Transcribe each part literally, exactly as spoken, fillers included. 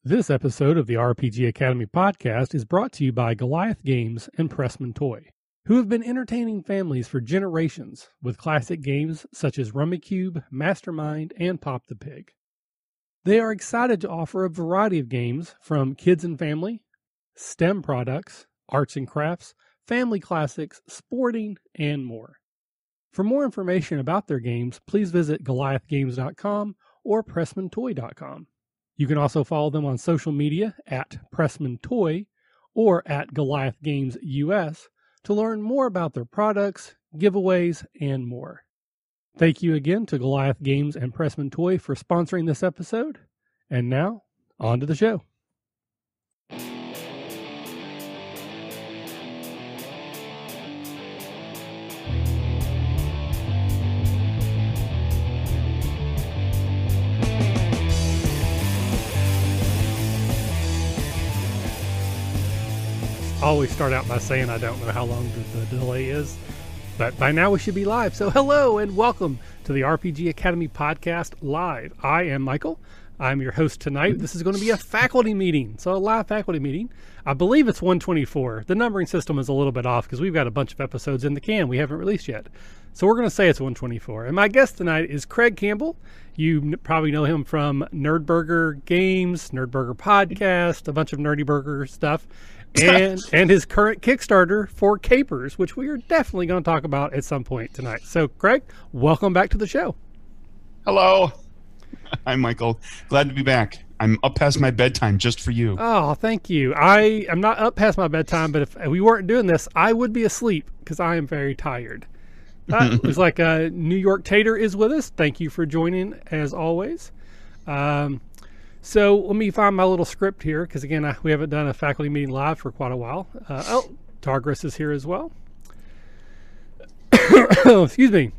This episode of the R P G Academy podcast is brought to you by Goliath Games and Pressman Toy, who have been entertaining families for generations with classic games such as Rummikub, Mastermind, and Pop the Pig. They are excited to offer a variety of games from kids and family, STEM products, arts and crafts, family classics, sporting, and more. For more information about their games, please visit goliath games dot com or pressman toy dot com. You can also follow them on social media at Pressman Toy or at Goliath Games U S to learn more about their products, giveaways, and more. Thank you again to Goliath Games and Pressman Toy for sponsoring this episode. And now, on to the show. I always start out by saying I don't know how long the, the delay is, but by now we should be live. So hello and welcome to the R P G Academy podcast live. I am Michael. I'm your host tonight. This is going to be a faculty meeting, so a live faculty meeting. I believe it's one twenty-four. The numbering system is a little bit off because we've got a bunch of episodes in the can we haven't released yet. So we're going to say it's one twenty-four. And my guest tonight is Craig Campbell. You n- probably know him from Nerdburger Games, Nerdburger Podcast, a bunch of Nerdy Burger stuff. and and his current Kickstarter for Capers, which we are definitely going to talk about at some point tonight. So, Craig, welcome back to the show. Hello. I'm Michael. Glad to be back. I'm up past my bedtime just for you. Oh, thank you. I am not up past my bedtime, but if we weren't doing this, I would be asleep because I am very tired. Uh, it's like uh, New York Tater is with us. Thank you for joining, as always. Um, So let me find my little script here, because again, I, we haven't done a faculty meeting live for quite a while. Uh, oh, Targris is here as well. Oh, excuse me.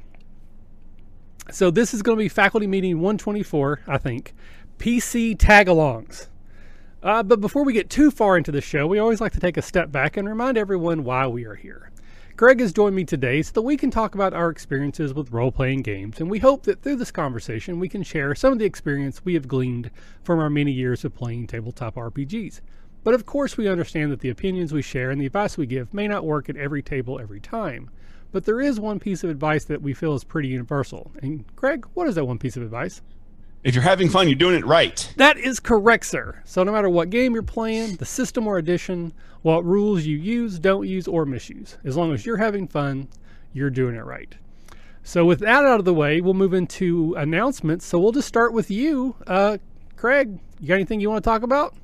So this is going to be faculty meeting one twenty-four, I think. P C tag-alongs. Uh, but before we get too far into the show, we always like to take a step back and remind everyone why we are here. Greg has joined me today so that we can talk about our experiences with role-playing games, and we hope that through this conversation we can share some of the experience we have gleaned from our many years of playing tabletop R P Gs. But of course we understand that the opinions we share and the advice we give may not work at every table every time. But there is one piece of advice that we feel is pretty universal. And Greg, what is that one piece of advice? If you're having fun, you're doing it right. That is correct, sir. So no matter what game you're playing, the system or edition, what rules you use, don't use, or misuse, as long as you're having fun, you're doing it right. So with that out of the way, we'll move into announcements. So we'll just start with you. Uh, Craig, you got anything you want to talk about?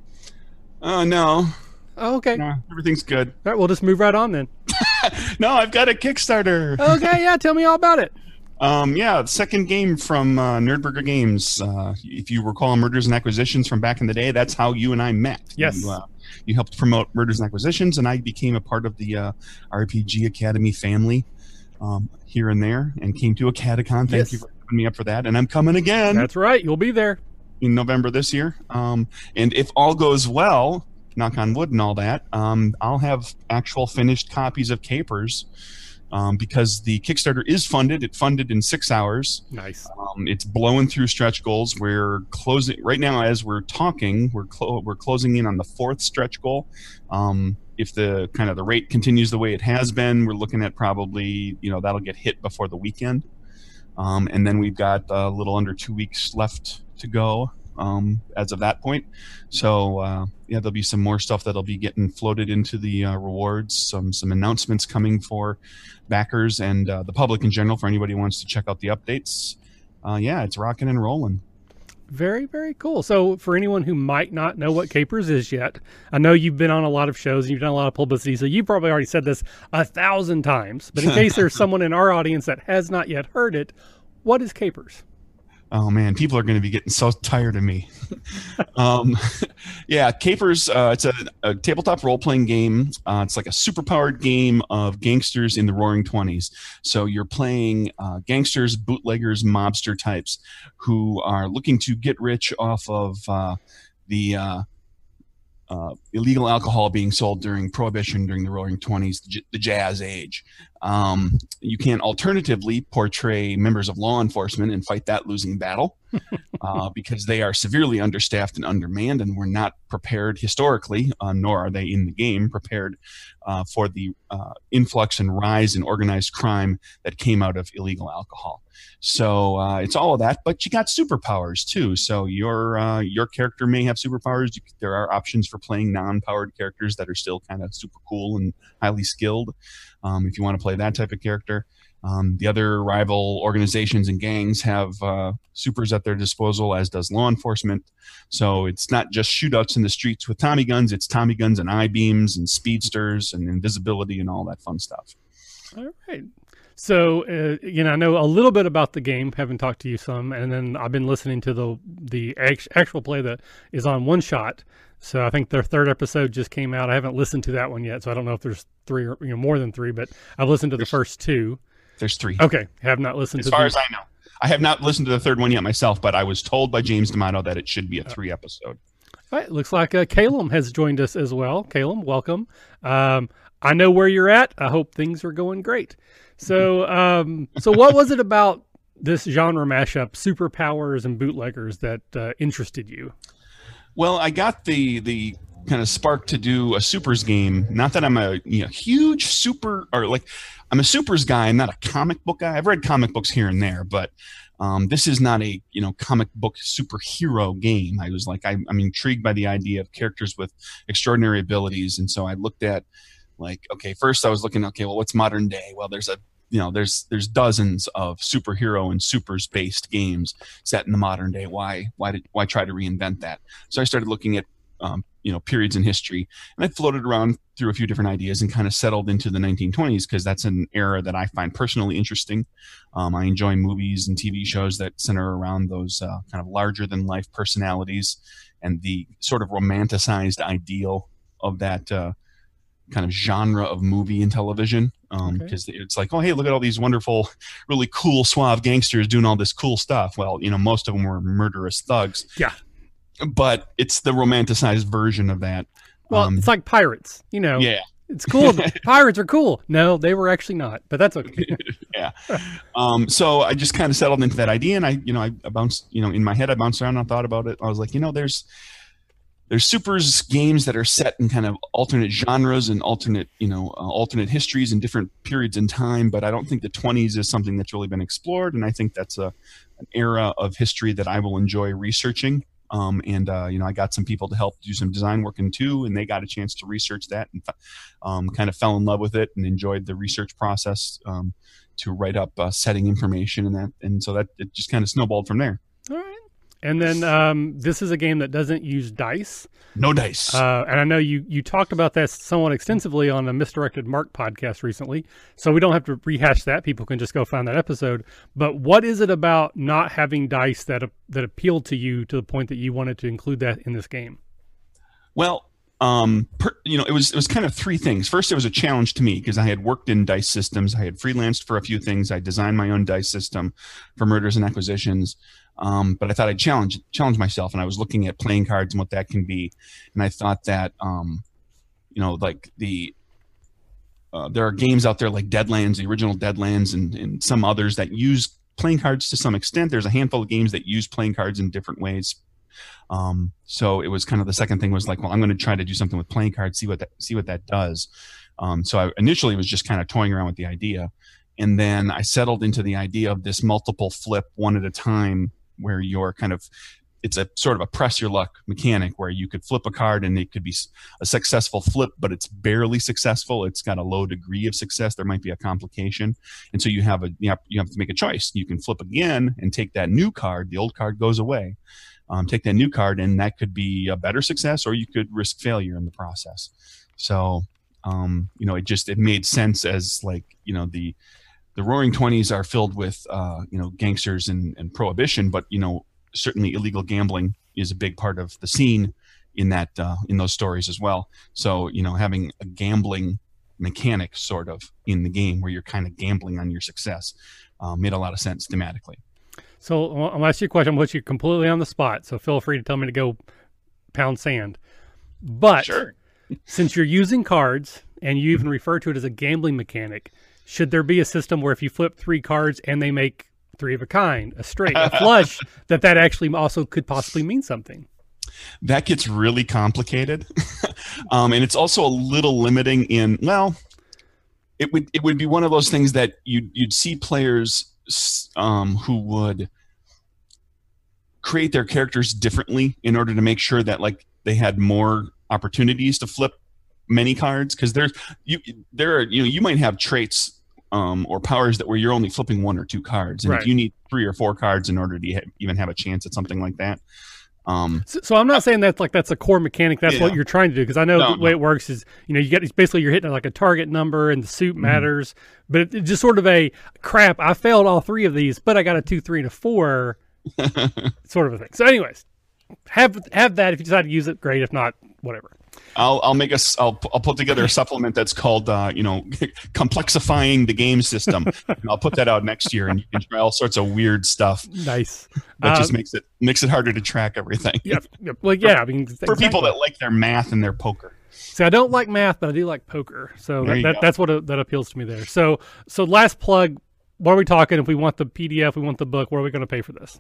Uh, no. Oh, okay. No, everything's good. All right, we'll just move right on then. No, I've got a Kickstarter. Okay, yeah, tell me all about it. Um, yeah, the second game from uh, Nerdburger Games. Uh, if you recall Murders and Acquisitions from back in the day, that's how you and I met. Yes. You, uh, you helped promote Murders and Acquisitions, and I became a part of the uh, R P G Academy family um, here and there, and came to Acadicon. Thank Yes. you for having me up for that, and I'm coming again. That's right, you'll be there. In November this year. Um, and if all goes well, knock on wood and all that, um, I'll have actual finished copies of Capers. Um, because the Kickstarter is funded. It funded in six hours. Nice. Um, it's blowing through stretch goals. We're closing right now as we're talking. We're clo- we're closing in on the fourth stretch goal. Um, if the kind of the rate continues the way it has been, we're looking at probably you know that'll get hit before the weekend. Um, and then we've got a little under two weeks left to go um, as of that point. So uh, yeah, there'll be some more stuff that'll be getting floated into the uh, rewards. Some some announcements coming for backers and uh, the public in general for anybody who wants to check out the updates. Uh, yeah, it's rocking and rolling. Very, very cool. So for anyone who might not know what Capers is yet, I know you've been on a lot of shows and you've done a lot of publicity, so you've probably already said this a thousand times. But in case there's someone in our audience that has not yet heard it, what is Capers? Oh man, people are going to be getting so tired of me. um, yeah, Capers. Uh, it's a, a tabletop role-playing game. Uh, it's like a super-powered game of gangsters in the Roaring Twenties. So you're playing uh, gangsters, bootleggers, mobster types who are looking to get rich off of uh, the uh, uh, illegal alcohol being sold during Prohibition, during the Roaring Twenties, the, j- the Jazz Age. Um, you can alternatively portray members of law enforcement and fight that losing battle uh, because they are severely understaffed and undermanned, and were not prepared historically, uh, nor are they in the game prepared uh, for the uh, influx and rise in organized crime that came out of illegal alcohol. So uh, it's all of that, but you got superpowers too. So your uh, your character may have superpowers. You, there are options for playing non-powered characters that are still kind of super cool and highly skilled. Um, if you want to play that type of character, um, the other rival organizations and gangs have uh, supers at their disposal, as does law enforcement. So it's not just shootouts in the streets with Tommy guns; it's Tommy guns and I-beams and speedsters and invisibility and all that fun stuff. All right. So, uh, you know, I know a little bit about the game, having talked to you some, and then I've been listening to the the actual play that is on One Shot. So I think their third episode just came out. I haven't listened to that one yet, so I don't know if there's three or you know more than three, but I've listened to the there's, first two. There's three. Okay, have not listened as to far the, as I know. I have not listened to the third one yet myself, but I was told by James D'Amato that it should be a three episode. All right, looks like uh, Calum has joined us as well. Calum, welcome. Um, I know where you're at. I hope things are going great. So, um, so what was it about this genre mashup, superpowers and bootleggers, that uh, interested you? Well, I got the the kind of spark to do a supers game. Not that I'm a you know, huge super or like I'm a supers guy. I'm not a comic book guy. I've read comic books here and there, but um, this is not a you know comic book superhero game. I was like I, I'm intrigued by the idea of characters with extraordinary abilities, and so I looked at. Like, okay, first I was looking, okay, well, what's modern day? Well, there's a, you know, there's there's dozens of superhero and supers based games set in the modern day. Why why did why try to reinvent that? So I started looking at, um, you know, periods in history, and I floated around through a few different ideas and kind of settled into the nineteen twenties because that's an era that I find personally interesting. Um, I enjoy movies and T V shows that center around those uh, kind of larger than life personalities and the sort of romanticized ideal of that. Uh, kind of genre of movie and television um because okay. It's like, oh hey, look at all these wonderful really cool suave gangsters doing all this cool stuff. Well, you know, most of them were murderous thugs, yeah but it's the romanticized version of that. Well, um, it's like pirates, you know. Yeah, it's cool. Pirates are cool. No, they were actually not, but that's okay. Yeah. Um so I just kind of settled into that idea, and I you know I, I bounced you know in my head I bounced around and I thought about it. I was like, you know, there's There's supers games that are set in kind of alternate genres and alternate, you know, uh, alternate histories and different periods in time. But I don't think the twenties is something that's really been explored, and I think that's a an era of history that I will enjoy researching. Um, and uh, you know, I got some people to help do some design work in too, and they got a chance to research that and um, kind of fell in love with it and enjoyed the research process um, to write up uh, setting information and that. And so that it just kind of snowballed from there. All right. And then um, this is a game that doesn't use dice. No dice. Uh, and I know you, you talked about that somewhat extensively on the Misdirected Mark podcast recently, so we don't have to rehash that. People can just go find that episode. But what is it about not having dice that that appealed to you to the point that you wanted to include that in this game? Well, um, per, you know, it was it was kind of three things. First, it was a challenge to me because I had worked in dice systems. I had freelanced for a few things. I designed my own dice system for Murders and Acquisitions. Um, but I thought I'd challenge challenge myself, and I was looking at playing cards and what that can be, and I thought that um, you know, like the uh, there are games out there like Deadlands, the original Deadlands, and, and some others that use playing cards to some extent. There's a handful of games that use playing cards in different ways. Um, so it was kind of the second thing was like, well, I'm going to try to do something with playing cards, see what that see what that does. Um, so I initially was just kind of toying around with the idea, and then I settled into the idea of this multiple flip one at a time, where you're kind of, it's a sort of a press your luck mechanic where you could flip a card and it could be a successful flip, but it's barely successful. It's got a low degree of success. There might be a complication. And so you have a, you have, you have to make a choice. You can flip again and take that new card. The old card goes away. Um, take that new card, and that could be a better success, or you could risk failure in the process. So, um, you know, it just, it made sense as like, you know, the, The Roaring Twenties are filled with, uh, you know, gangsters and, and prohibition, but you know, certainly illegal gambling is a big part of the scene in that uh, in those stories as well. So, you know, having a gambling mechanic sort of in the game where you're kind of gambling on your success uh, made a lot of sense thematically. So I'll ask you a question. I'm going to put you completely on the spot, so feel free to tell me to go pound sand. But sure. Since you're using cards and you even refer to it as a gambling mechanic, should there be a system where if you flip three cards and they make three of a kind, a straight, a flush, that that actually also could possibly mean something? That gets really complicated. um, and it's also a little limiting in, well, it would it would be one of those things that you'd, you'd see players um, who would create their characters differently in order to make sure that like they had more opportunities to flip many cards, because there's you there are you know you might have traits um, or powers that where you're only flipping one or two cards, and right. if you need three or four cards in order to ha- even have a chance at something like that. Um, so, so I'm not saying that's like that's a core mechanic. That's yeah. what you're trying to do, because I know no, the way no. it works is you know you get basically you're hitting like a target number and the suit mm-hmm. matters, but it, it's just sort of a crap. I failed all three of these, but I got a two, three, and a four, sort of a thing. So, anyways, have have that if you decide to use it. Great. If not, whatever. I'll I'll make us I'll I'll put together a supplement that's called uh, you know complexifying the game system. And I'll put that out next year, and you can try all sorts of weird stuff. Nice. That um, just makes it makes it harder to track everything. Yeah. Well, yeah. I mean, for exactly. people that like their math and their poker. See, I don't like math, but I do like poker. So that, that that's what uh, that appeals to me there. So so last plug. What are we talking? If we want the P D F, we want the book. What are we going to pay for this?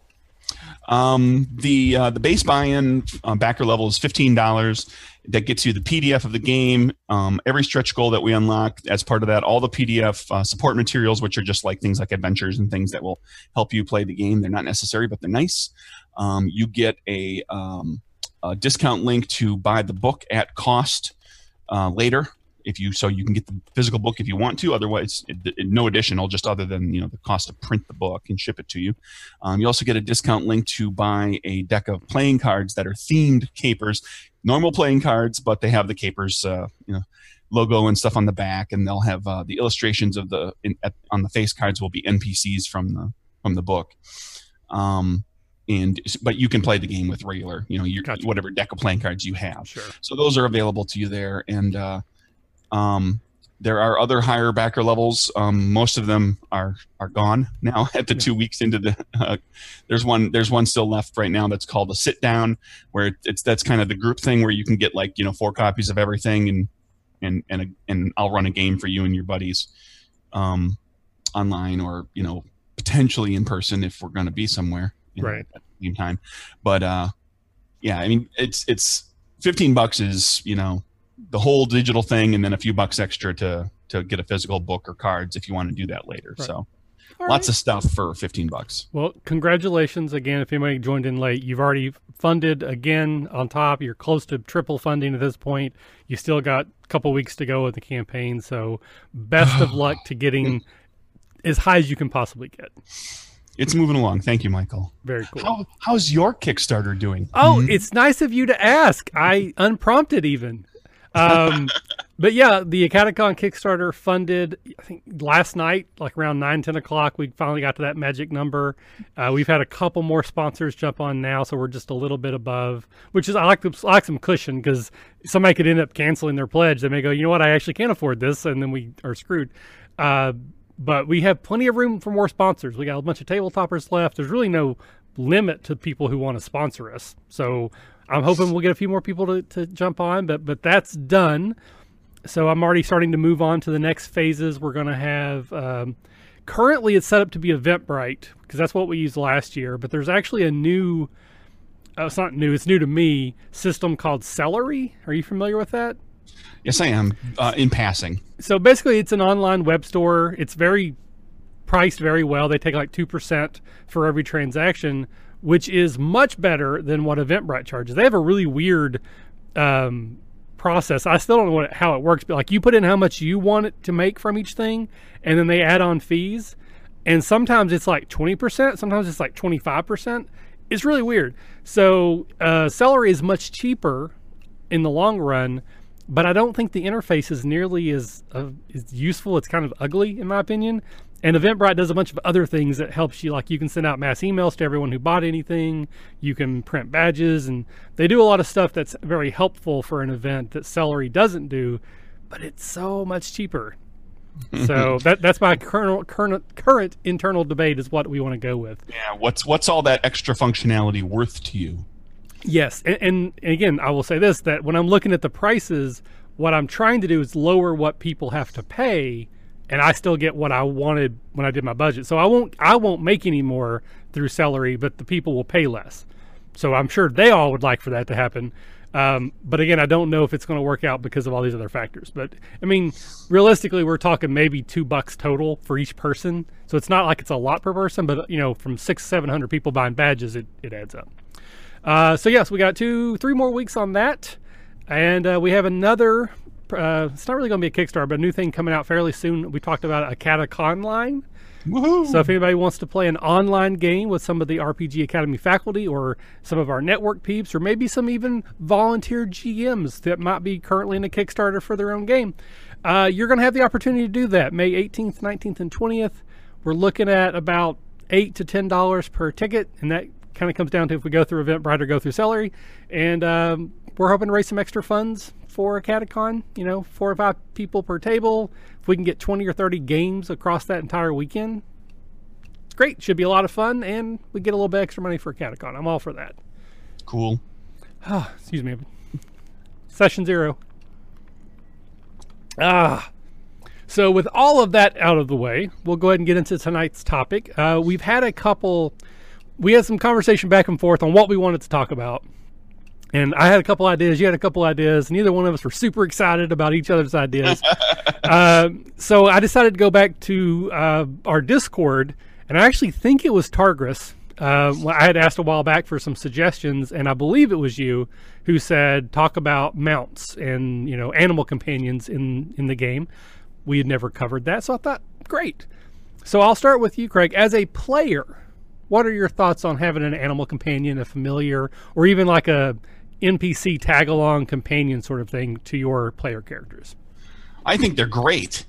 Um, the uh, the base buy-in uh, backer level is fifteen dollars. That gets you the P D F of the game, um, every stretch goal that we unlock as part of that, all the P D F uh, support materials, which are just like things like adventures and things that will help you play the game. They're not necessary, but they're nice. Um, you get a, um, a discount link to buy the book at cost uh, later. If you so you can get the physical book if you want to. Otherwise, it, it, no additional, just other than you know the cost to print the book and ship it to you. Um, you also get a discount link to buy a deck of playing cards that are themed capers, normal playing cards, but they have the capers uh, you know logo and stuff on the back, and they'll have uh, the illustrations of the in, at, on the face cards will be N P Cs from the from the book. Um, and but you can play the game with regular, you know, your gotcha. whatever deck of playing cards you have. Sure. So those are available to you there, and. Uh, Um, there are other higher backer levels. Um, most of them are are gone now at the two weeks into the. Uh, there's one. There's one still left right now that's called a sit down, where it's that's kind of the group thing where you can get like you know four copies of everything, and and and a, and I'll run a game for you and your buddies, um, online or you know potentially in person if we're going to be somewhere you know, right at the same time. But uh, yeah, I mean it's it's fifteen bucks is you know. the whole digital thing, and then a few bucks extra to to get a physical book or cards if you want to do that later. Right. So All lots right. of stuff for fifteen bucks. Well, congratulations again. If anybody joined in late, you've already funded again on top. You're close to triple funding at this point. You still got a couple weeks to go with the campaign. So best of luck to getting as high as you can possibly get. It's moving along. Thank you, Michael. Very cool. How, how's your Kickstarter doing? Oh, mm-hmm. It's nice of you to ask. I unprompted even. um, but yeah, the Acadicon Kickstarter funded, I think last night, like around nine, ten o'clock, we finally got to that magic number. Uh, we've had a couple more sponsors jump on now, so we're just a little bit above, which is, I like, I like some cushion because somebody could end up canceling their pledge. They may go, you know what, I actually can't afford this, and then we are screwed. Uh, but we have plenty of room for more sponsors. We got a bunch of tabletoppers left. There's really no limit to people who want to sponsor us. So I'm hoping we'll get a few more people to, to jump on, but but that's done. So I'm already starting to move on to the next phases. We're going to have, um, currently it's set up to be Eventbrite, because that's what we used last year, but there's actually a new, uh, it's not new, it's new to me, system called Celery. Are you familiar with that? Yes, I am, uh, in passing. So basically it's an online web store. It's very priced very well. They take like two percent for every transaction, which is much better than what Eventbrite charges. They have a really weird um, process. I still don't know what, how it works, but like you put in how much you want it to make from each thing, and then they add on fees. And sometimes it's like twenty percent, sometimes it's like twenty-five percent. It's really weird. So uh, Celery is much cheaper in the long run, but I don't think the interface is nearly as, uh, as useful. It's kind of ugly, in my opinion. And Eventbrite does a bunch of other things that helps you. Like you can send out mass emails to everyone who bought anything. You can print badges, and they do a lot of stuff that's very helpful for an event that Celery doesn't do, but it's so much cheaper. So that that's my current, current current internal debate is what we want to go with. Yeah, what's what's all that extra functionality worth to you? Yes, and, and again, I will say this, that when I'm looking at the prices, what I'm trying to do is lower what people have to pay and I still get what I wanted when I did my budget. So I won't I won't make any more through Celery, but the people will pay less. So I'm sure they all would like for that to happen. Um, but again, I don't know if it's going to work out because of all these other factors. But I mean, realistically, we're talking maybe two bucks total for each person. So it's not like it's a lot per person, but you know, from six, seven hundred people buying badges, it, it adds up. Uh, so yes, we got two, three more weeks on that. And uh, we have another, uh, it's not really going to be a Kickstarter, but a new thing coming out fairly soon. We talked about a Catacon line. Woohoo! So if anybody wants to play an online game with some of the R P G Academy faculty or some of our network peeps or maybe some even volunteer G Ms that might be currently in a Kickstarter for their own game, uh, you're going to have the opportunity to do that May eighteenth, nineteenth, and twentieth. We're looking at about eight to ten dollars per ticket, and that kind of comes down to if we go through Eventbrite or go through Celery. And um, we're hoping to raise some extra funds for a Catacon, you know, four or five people per table. If we can get twenty or thirty games across that entire weekend, it's great. Should be a lot of fun, and we get a little bit extra money for a Catacon. I'm all for that. Cool. Ah, excuse me. Session zero. Ah. So with all of that out of the way, we'll go ahead and get into tonight's topic. Uh, we've had a couple, we had some conversation back and forth on what we wanted to talk about. And I had a couple ideas, you had a couple ideas. Neither one of us were super excited about each other's ideas. uh, so I decided to go back to uh, our Discord, and I actually think it was Targris. Uh, I had asked a while back for some suggestions, and I believe it was you who said talk about mounts and, you know, animal companions in, in the game. We had never covered that, so I thought, great. So I'll start with you, Craig. As a player, what are your thoughts on having an animal companion, a familiar, or even like a N P C tag-along companion sort of thing to your player characters? I think they're great.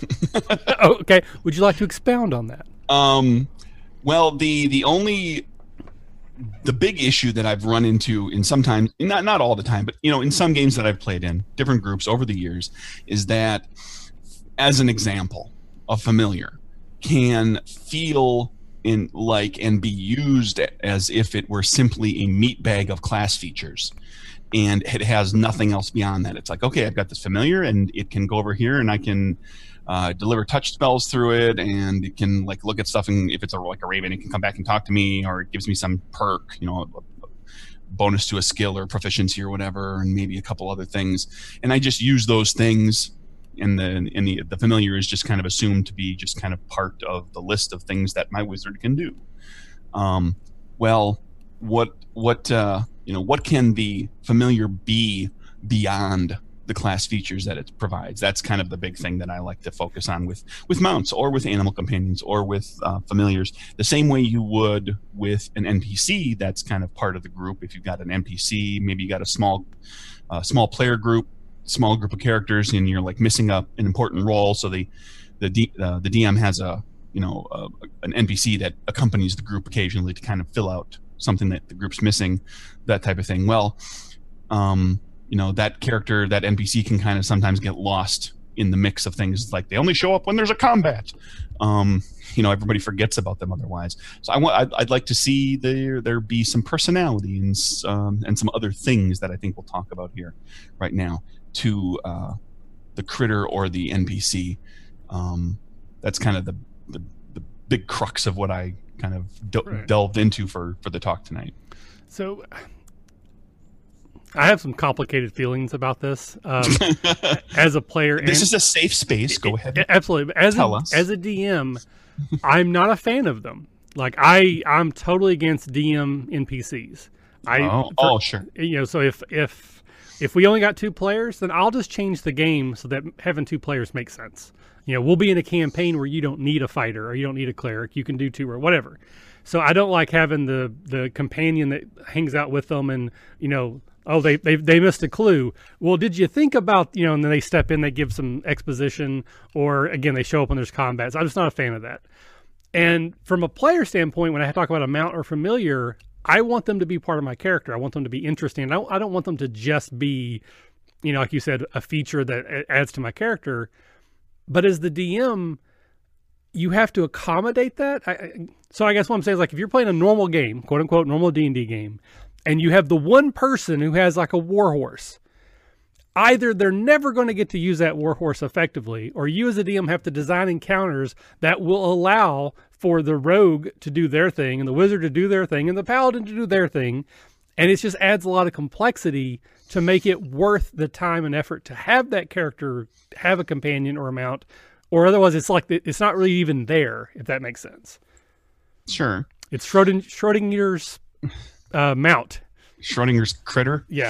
Oh, okay. Would you like to expound on that? Um, well, the the only the big issue that I've run into in sometimes not not all the time, but you know, in some games that I've played in different groups over the years, is that, as an example, a familiar can feel in like and be used as if it were simply a meat bag of class features, and it has nothing else beyond that. It's like, okay, I've got this familiar, and it can go over here, and I can uh, deliver touch spells through it, and it can like look at stuff, and if it's a, like a raven, it can come back and talk to me, or it gives me some perk, you know, a, a bonus to a skill or proficiency or whatever, and maybe a couple other things, and I just use those things. And the and the the familiar is just kind of assumed to be just kind of part of the list of things that my wizard can do. Um, well, what what uh, you know, what can the familiar be beyond the class features that it provides? That's kind of the big thing that I like to focus on with with mounts or with animal companions or with uh, familiars. The same way you would with an N P C that's kind of part of the group. If you've got an N P C, maybe you got a small uh, small player group. Small group of characters, and you're like missing up an important role, so the the D, uh, the D M has a you know uh, an N P C that accompanies the group occasionally to kind of fill out something that the group's missing, that type of thing. Well, um, you know, that character, that N P C can kind of sometimes get lost in the mix of things. Like they only show up when there's a combat. Um, you know, everybody forgets about them otherwise. So I want, I'd, I'd like to see there there be some personality and um, and some other things that I think we'll talk about here right now to uh, the critter or the N P C. Um, that's kind of the, the the big crux of what I kind of de- right. delved into for for the talk tonight. So I have some complicated feelings about this um, as a player. This and is a safe space. Go ahead. Absolutely. As Tell a, us. as a D M, I'm not a fan of them. Like I, I'm totally against D M N P Cs. I, oh, for, oh, sure. You know, so if if if we only got two players, then I'll just change the game so that having two players makes sense. You know, we'll be in a campaign where you don't need a fighter or you don't need a cleric. You can do two or whatever. So I don't like having the the companion that hangs out with them and, you know, oh, they, they they missed a clue. Well, did you think about, you know, and then they step in, they give some exposition, or again, they show up when there's combat. So I'm just not a fan of that. And from a player standpoint, when I talk about a mount or familiar, I want them to be part of my character. I want them to be interesting. I don't, I don't want them to just be, you know, like you said, a feature that adds to my character. But as the D M, you have to accommodate that. I, so I guess what I'm saying is, like, if you're playing a normal game, quote unquote, normal D and D game, and you have the one person who has like a warhorse, either they're never going to get to use that warhorse effectively, or you as a D M have to design encounters that will allow for the rogue to do their thing and the wizard to do their thing and the paladin to do their thing. And it just adds a lot of complexity to make it worth the time and effort to have that character have a companion or a mount, or otherwise it's like it's not really even there, if that makes sense. Sure. It's Schrodinger, Schrodinger's uh, mount. Schrodinger's critter? Yeah.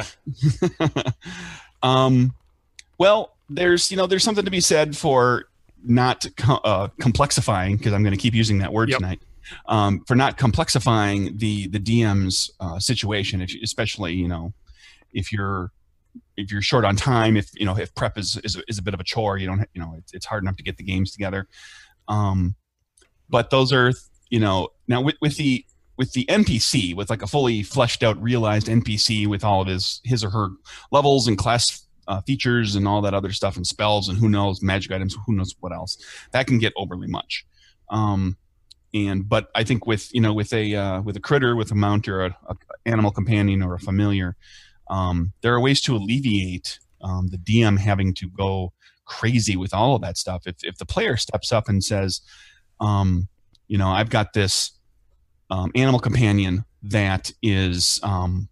um, well, there's, you know, there's something to be said for not co- uh, complexifying, because I'm going to keep using that word yep. tonight, um, for not complexifying the, the D M's uh, situation, if, especially, you know, if you're, if you're short on time, if, you know, if prep is, is, is a bit of a chore, you don't, you know, it's, it's hard enough to get the games together. Um, but those are, you know, now with, with the, with the N P C, with like a fully fleshed out, realized N P C with all of his, his or her levels and class uh, features and all that other stuff and spells and who knows, magic items, who knows what else, that can get overly much. Um, and, but I think with, you know, with a, uh, with a critter, with a mount or a, a animal companion or a familiar, um, there are ways to alleviate um, the D M having to go crazy with all of that stuff. If, if the player steps up and says, um, you know, I've got this, Um, animal companion that is, um,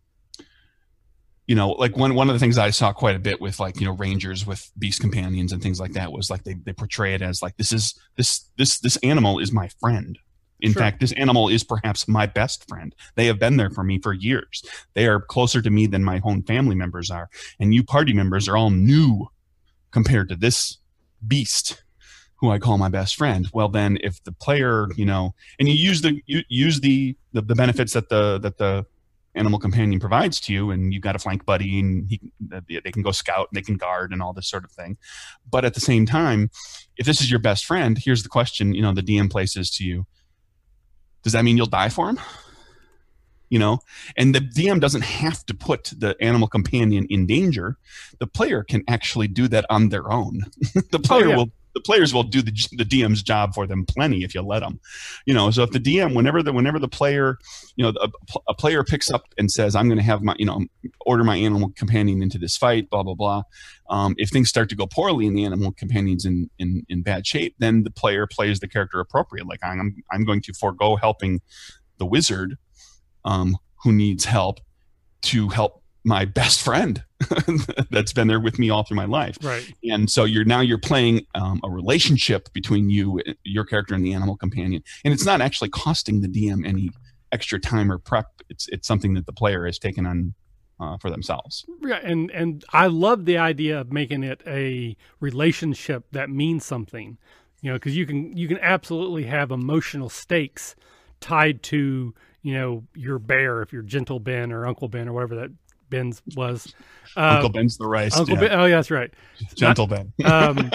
you know, like one one of the things I saw quite a bit with, like, you know, rangers with beast companions and things like that was like they, they portray it as like, this is this this this animal is my friend. In sure. fact, this animal is perhaps my best friend. They have been there for me for years. They are closer to me than my own family members are, and you party members are all new compared to this beast who I call my best friend. Well, then if the player, you know, and you use the you use the, the the benefits that the that the animal companion provides to you, and you've got a flank buddy, and he they can go scout and they can guard and all this sort of thing. But at the same time, if this is your best friend, here's the question, you know, the D M places to you: does that mean you'll die for him? You know, and the D M doesn't have to put the animal companion in danger. The player can actually do that on their own. the player oh, yeah. will. The players will do the, the D M's job for them plenty if you let them, you know. So if the D M, whenever the whenever the player, you know, a, a player picks up and says, "I'm going to have my, you know, order my animal companion into this fight," blah blah blah. Um, if things start to go poorly and the animal companion's in, in in bad shape, then the player plays the character appropriate. Like I'm I'm going to forego helping the wizard, um, who needs help, to help my best friend that's been there with me all through my life. Right. And so you're now you're playing um, a relationship between you, your character, and the animal companion. And it's not actually costing the D M any extra time or prep. It's it's something that the player has taken on uh, for themselves. Yeah, and and I love the idea of making it a relationship that means something. You know, because you can you can absolutely have emotional stakes tied to, you know, your bear, if you're Gentle Ben or Uncle Ben or whatever that Ben's was. Uh, Uncle Ben's the rice. Uncle yeah. Ben. Oh, yeah, that's right. Gentle Ben. um,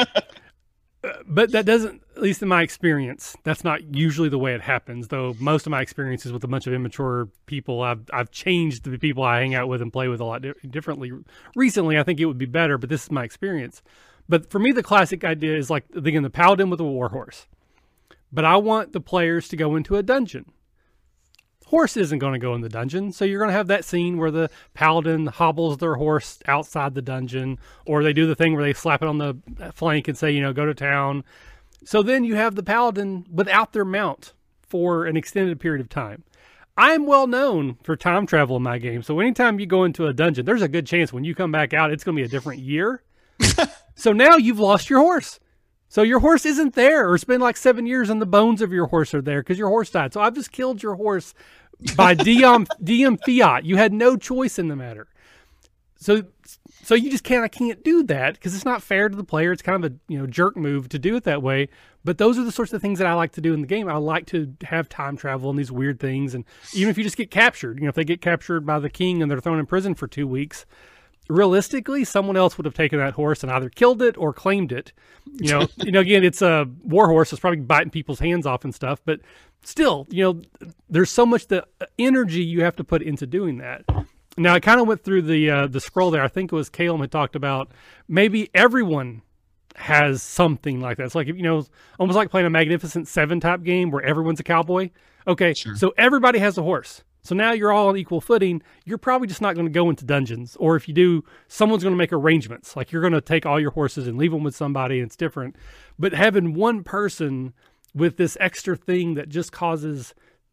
but that doesn't, at least in my experience, that's not usually the way it happens. Though most of my experiences with a bunch of immature people, I've I've changed the people I hang out with and play with a lot di- differently. Recently, I think it would be better, but this is my experience. But for me, the classic idea is like thinking the paladin with a warhorse. But I want the players to go into a dungeon. Horse isn't going to go in the dungeon, so you're going to have that scene where the paladin hobbles their horse outside the dungeon, or they do the thing where they slap it on the flank and say, you know, go to town. So then you have the paladin without their mount for an extended period of time. I'm well known for time travel in my game, so anytime you go into a dungeon, there's a good chance when you come back out, it's going to be a different year. So now you've lost your horse. So your horse isn't there, or it's been like seven years and the bones of your horse are there because your horse died. So I've just killed your horse by D M, D M fiat. You had no choice in the matter. So so you just can't, I can't do that because it's not fair to the player. It's kind of a, you know, jerk move to do it that way. But those are the sorts of things that I like to do in the game. I like to have time travel and these weird things. And even if you just get captured, you know, if they get captured by the king and they're thrown in prison for two weeks, realistically, someone else would have taken that horse and either killed it or claimed it. You know, you know, again, it's a war horse. It's probably biting people's hands off and stuff, but still, you know, there's so much the energy you have to put into doing that. Now, I kind of went through the uh, the scroll there. I think it was Caleb had talked about maybe everyone has something like that. It's like, you know, almost like playing a Magnificent Seven type game where everyone's a cowboy. Okay, sure. So everybody has a horse. So now you're all on equal footing. You're probably just not going to go into dungeons. Or if you do, someone's going to make arrangements. Like you're going to take all your horses and leave them with somebody, and it's different. But having one person with this extra thing that just causes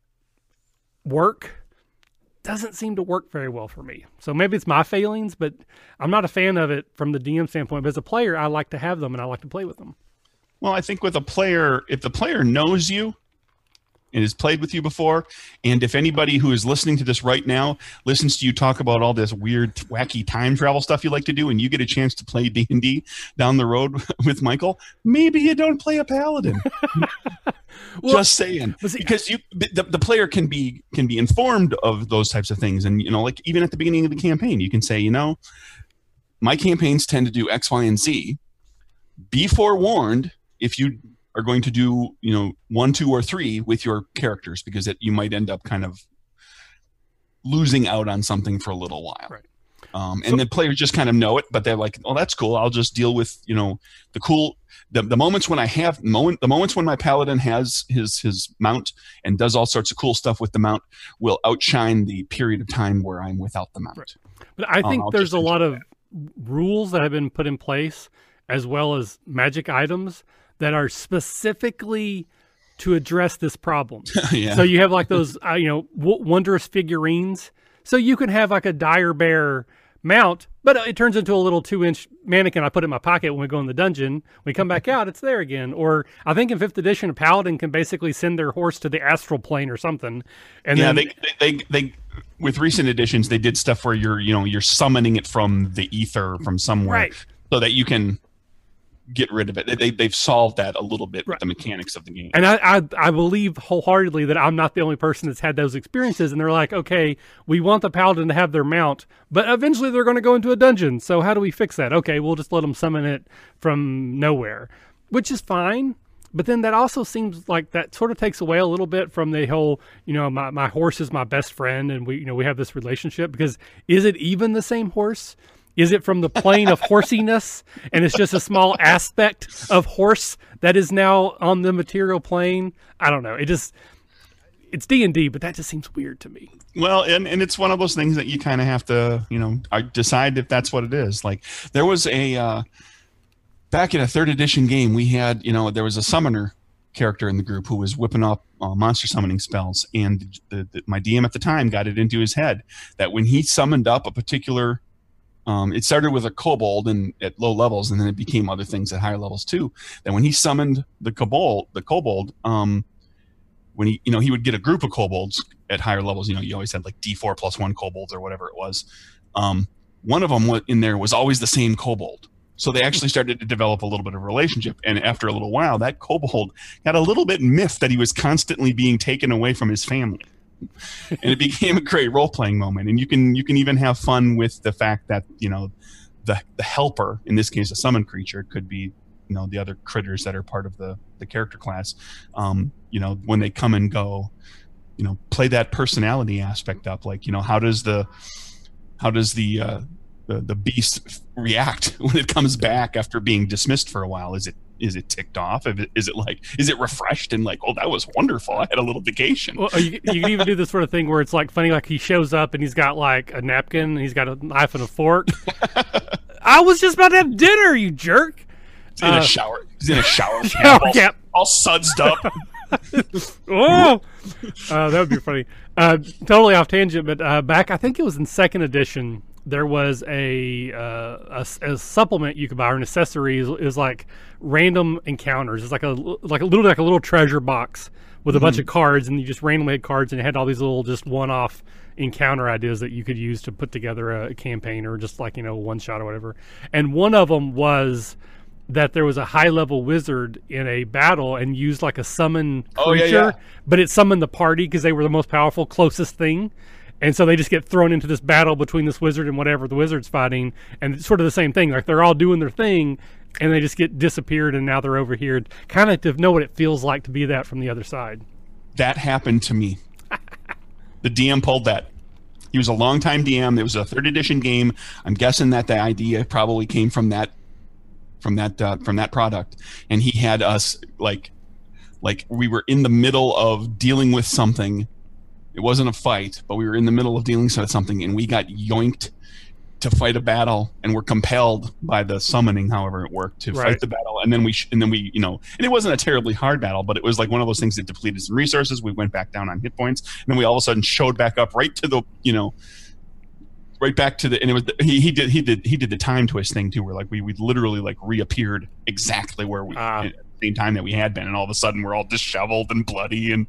work doesn't seem to work very well for me. So maybe it's my failings, but I'm not a fan of it from the D M standpoint. But as a player, I like to have them and I like to play with them. Well, I think with a player, if the player knows you and has played with you before, and if anybody who is listening to this right now listens to you talk about all this weird, wacky time travel stuff you like to do, and you get a chance to play D and D down the road with Michael, maybe you don't play a paladin. Well, just saying, because you the, the player can be can be informed of those types of things, and you know, like even at the beginning of the campaign, you can say, you know, my campaigns tend to do X, Y, and Z. Be forewarned if you are going to do, you know, one, two, or three with your characters, because it, you might end up kind of losing out on something for a little while. Right. Um, and so, the players just kind of know it, but they're like, "Oh, that's cool. I'll just deal with, you know, the cool, the, the moments when I have moment, the moments when my paladin has his his mount and does all sorts of cool stuff with the mount will outshine the period of time where I'm without the mount." Right. But I think um, there's a lot of that. rules that have been put in place, as well as magic items that are specifically to address this problem. Yeah. So you have like those, uh, you know, w- wondrous figurines. So you can have like a dire bear mount, but it turns into a little two-inch mannequin I put in my pocket when we go in the dungeon. When we come back out, it's there again. Or I think in fifth edition, a paladin can basically send their horse to the astral plane or something. And yeah, then they, they, they, they, with recent editions, they did stuff where you're, you know, you're summoning it from the ether from somewhere, right, so that you can get rid of it. They, they've solved that a little bit with right. the mechanics of the game. And I, I I believe wholeheartedly that I'm not the only person that's had those experiences. And they're like, okay, we want the paladin to have their mount, but eventually they're going to go into a dungeon. So how do we fix that? Okay, we'll just let them summon it from nowhere, which is fine. But then that also seems like that sort of takes away a little bit from the whole, you know, my, my horse is my best friend and we, you know, we have this relationship, because is it even the same horse? Is it from the plane of horsiness, and it's just a small aspect of horse that is now on the material plane? I don't know. It just, it's D and D, but that just seems weird to me. Well, and, and it's one of those things that you kind of have to, you know, decide if that's what it is. Like there was a, uh, back in a third edition game, we had, you know, there was a summoner character in the group who was whipping up uh, monster summoning spells, and the, the, my D M at the time got it into his head that when he summoned up a particular Um, it started with a kobold and at low levels, and then it became other things at higher levels too. Then when he summoned the kobold, the kobold, um, when he, you know, he would get a group of kobolds at higher levels. You know, you always had like D four plus one kobolds or whatever it was. Um, one of them in there was always the same kobold. So they actually started to develop a little bit of a relationship. And after a little while, that kobold got a little bit miffed that he was constantly being taken away from his family. And it became a great role-playing moment. And you can you can even have fun with the fact that, you know, the the helper, in this case a summoned creature, could be, you know, the other critters that are part of the the character class. Um, you know, when they come and go, you know, play that personality aspect up. Like, you know, how does the how does the uh, the the beast react when it comes back after being dismissed for a while? Is it Is it ticked off? Is it like, is it refreshed and like, oh, that was wonderful, I had a little vacation? Well, you, you can even do this sort of thing where it's like funny, like he shows up and he's got like a napkin, and he's got a knife and a fork. I was just about to have dinner, you jerk. He's in uh, a shower. He's in a shower cap, shower all, cap. all sudsed up. Oh, uh, that would be funny. Uh, totally off tangent, but uh, back, I think it was in second edition, there was a, uh, a a supplement you could buy, or an accessory is, is like random encounters. It's like a like a little like a little treasure box with a mm-hmm. bunch of cards, and you just randomly had cards, and it had all these little just one-off encounter ideas that you could use to put together a, a campaign, or just like, you know, one shot or whatever. And one of them was that there was a high-level wizard in a battle and used like a summon creature, oh, yeah, yeah. but it summoned the party because they were the most powerful, closest thing. And so they just get thrown into this battle between this wizard and whatever the wizard's fighting. And it's sort of the same thing. Like they're all doing their thing and they just get disappeared, and now they're over here. Kind of to know what it feels like to be that from the other side. That happened to me. The D M pulled that. He was a longtime D M. It was a third edition game. I'm guessing that the idea probably came from that from that uh, from that product. And he had us like like we were in the middle of dealing with something. It wasn't a fight, but we were in the middle of dealing with something, and we got yoinked to fight a battle, and we're compelled by the summoning, however it worked, to right. fight the battle. And then we, sh- and then we, you know, and it wasn't a terribly hard battle, but it was like one of those things that depleted some resources. We went back down on hit points, and then we all of a sudden showed back up right to the, you know, right back to the, and it was the, he, he did he did he did the time twist thing too, where like we we literally like reappeared exactly where we ah. at the same time that we had been, and all of a sudden we're all disheveled and bloody, and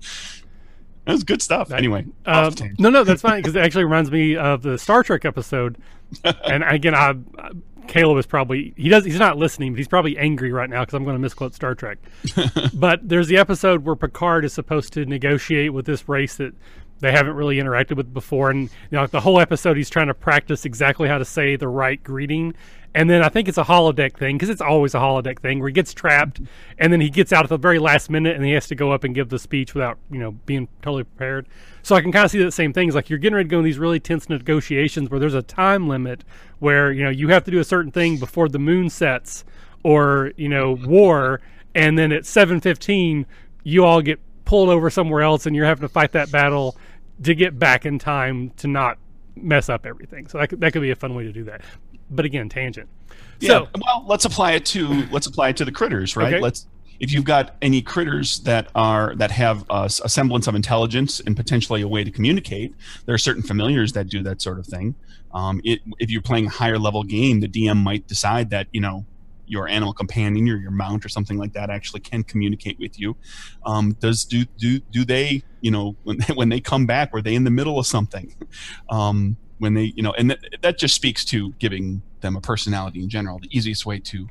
it was good stuff. That, anyway, uh, no, no, that's fine because it actually reminds me of the Star Trek episode. And again, I, I, Caleb is probably he does he's not listening, but he's probably angry right now because I'm going to misquote Star Trek. But there's the episode where Picard is supposed to negotiate with this race that they haven't really interacted with before, and you know, like the whole episode he's trying to practice exactly how to say the right greeting. And then I think it's a holodeck thing, because it's always a holodeck thing, where he gets trapped, and then he gets out at the very last minute, and he has to go up and give the speech without, you know, being totally prepared. So I can kind of see that same thing. It's like you're getting ready to go in these really tense negotiations where there's a time limit where, you know, you have to do a certain thing before the moon sets, or, you know, war, and then at seven fifteen, you all get pulled over somewhere else, and you're having to fight that battle to get back in time to not mess up everything. So that could, that could be a fun way to do that. But again, tangent. Yeah. So, well, let's apply it to let's apply it to the critters, right? Okay. Let's if you've got any critters that are that have a, a semblance of intelligence and potentially a way to communicate, there are certain familiars that do that sort of thing. Um, it, if you're playing a higher level game, the D M might decide that, you know, your animal companion or your mount or something like that actually can communicate with you. Um, does do do do they, you know, when when they come back, were they in the middle of something? Um, when they, you know, and that, that just speaks to giving them a personality in general. The easiest way to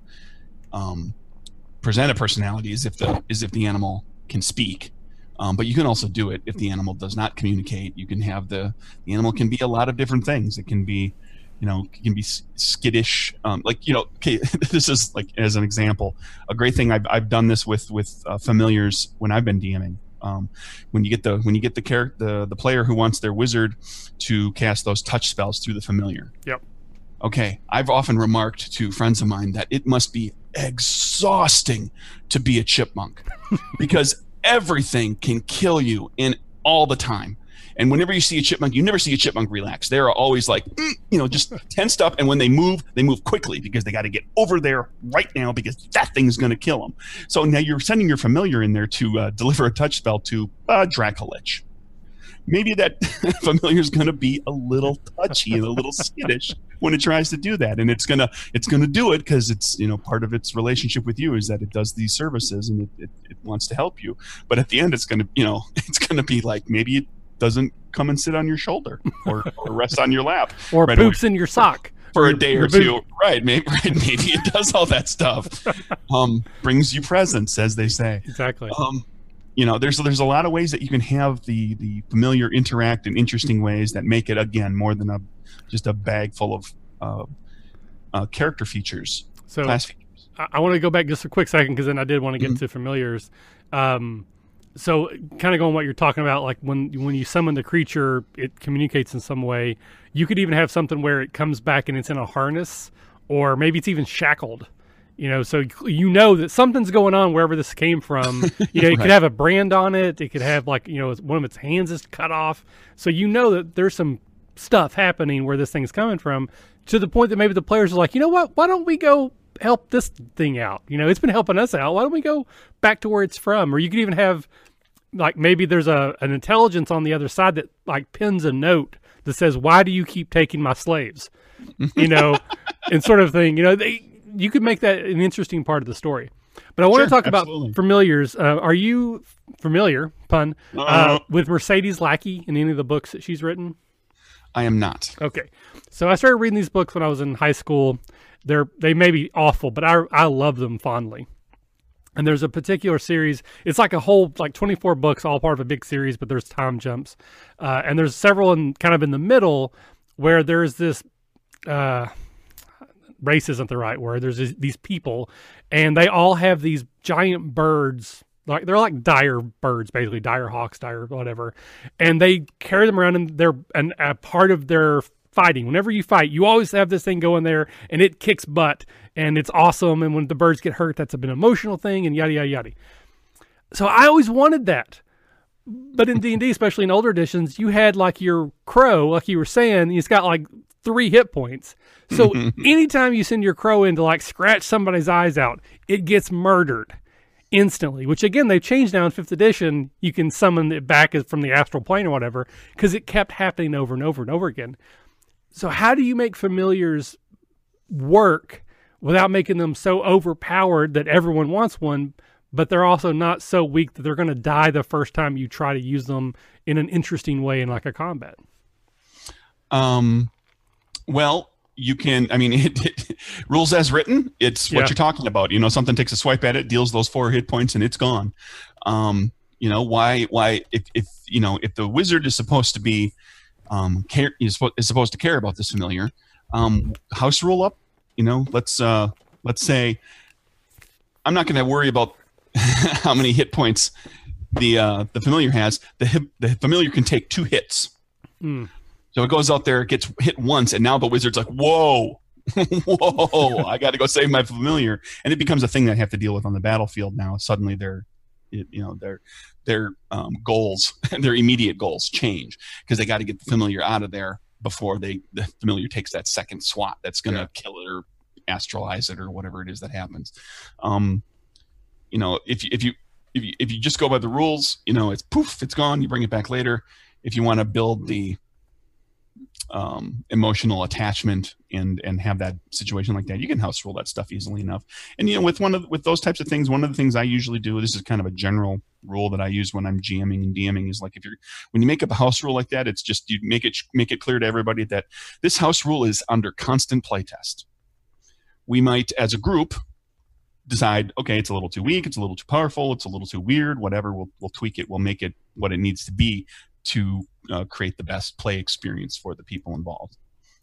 um, present a personality is if the is if the animal can speak. Um, but you can also do it if the animal does not communicate. You can have the the animal can be a lot of different things. It can be, you know, it can be skittish. Um, like, you know, okay, this is like as an example, a great thing. I've I've done this with with uh, familiars when I've been DMing. Um, when you get the when you get the character the, the player who wants their wizard to cast those touch spells through the familiar. Yep. Okay, I've often remarked to friends of mine that it must be exhausting to be a chipmunk because everything can kill you in all the time. And whenever you see a chipmunk, you never see a chipmunk relax. They're always like, mm, you know, just tensed up. And when they move, they move quickly because they got to get over there right now because that thing's going to kill them. So now you're sending your familiar in there to uh, deliver a touch spell to uh, Dracolich. Maybe that familiar is going to be a little touchy and a little skittish when it tries to do that, and it's gonna it's gonna do it because it's, you know, part of its relationship with you is that it does these services and it, it, it wants to help you. But at the end, it's gonna, you know, it's gonna be like maybe it doesn't come and sit on your shoulder or, or rest on your lap or right poops away. in your sock For a day or boot. two, right? Maybe, right, maybe it does all that stuff. Um, brings you presents, as they say. Exactly. Um, you know, there's there's a lot of ways that you can have the the familiar interact in interesting ways that make it, again, more than a just a bag full of uh, uh, character features, So class features. I, I want to go back just a quick second because then I did want to get Mhm. to familiars. Um, so kind of going what you're talking about, like when when you summon the creature, it communicates in some way. You could even have something where it comes back and it's in a harness, or maybe it's even shackled. You know, so you know that something's going on wherever this came from. You know, it Right. could have a brand on it. It could have, like, you know, one of its hands is cut off. So you know that there's some stuff happening where this thing's coming from, to the point that maybe the players are like, you know what, why don't we go help this thing out? You know, it's been helping us out. Why don't we go back to where it's from? Or you could even have, like, maybe there's a an intelligence on the other side that, like, pins a note that says, why do you keep taking my slaves? You know, and sort of thing. You know, they, you could make that an interesting part of the story. But I want Sure, to talk absolutely. about familiars. Uh, are you familiar, pun, uh, Uh-oh. with Mercedes Lackey in any of the books that she's written? I am not. Okay. So I started reading these books when I was in high school. They're, they may be awful, but I, I love them fondly. And there's a particular series. It's like a whole, like twenty-four books, all part of a big series, but there's time jumps. Uh, and there's several in kind of in the middle where there's this, uh, race isn't the right word. There's this, these people, and they all have these giant birds. Like, they're like dire birds, basically dire hawks, dire whatever. And they carry them around, and they're an, a part of their fighting. Whenever you fight, you always have this thing going there, and it kicks butt, and it's awesome. And when the birds get hurt, that's an emotional thing, and yada, yada, yada. So I always wanted that. But in D and D, especially in older editions, you had like your crow, like you were saying, he's got like three hit points. So anytime you send your crow in to like scratch somebody's eyes out, it gets murdered instantly, which again, they've changed now in fifth edition. You can summon it back from the astral plane or whatever, because it kept happening over and over and over again. So how do you make familiars work without making them so overpowered that everyone wants one, but they're also not so weak that they're going to die the first time you try to use them in an interesting way in like a combat? Um, well, you can, I mean, it, it, rules as written, it's what Yeah. you're talking about. You know, something takes a swipe at it, deals those four hit points, and it's gone. Um, you know, why, why, if, if, you know, if the wizard is supposed to be, um, care, is, is supposed to care about this familiar, um, house rule up, you know, let's, uh, let's say, I'm not going to worry about how many hit points the, uh, the familiar has. The, hip, the familiar can take two hits. Mm. So it goes out there, gets hit once, and now the wizard's like, whoa, whoa, I got to go save my familiar. And it becomes a thing that I have to deal with on the battlefield now. Suddenly their, you know, their, their um, goals, their immediate goals change because they got to get the familiar out of there before they the familiar takes that second swat that's going to yeah. kill it or astralize it or whatever it is that happens. Um, you know, if you, if you, if you, if you just go by the rules, you know, it's poof, it's gone. You bring it back later. If you want to build the, um emotional attachment and and have that situation like that, you can house rule that stuff easily enough. And you know, with one of with those types of things, one of the things I usually do, this is kind of a general rule that I use when I'm GMing and DMing, is like, if you're when you make up a house rule like that, it's just you make it make it clear to everybody that this house rule is under constant playtest. We might, as a group, decide, okay, it's a little too weak, it's a little too powerful, it's a little too weird, whatever, we'll we'll tweak it, we'll make it what it needs to be to uh, create the best play experience for the people involved.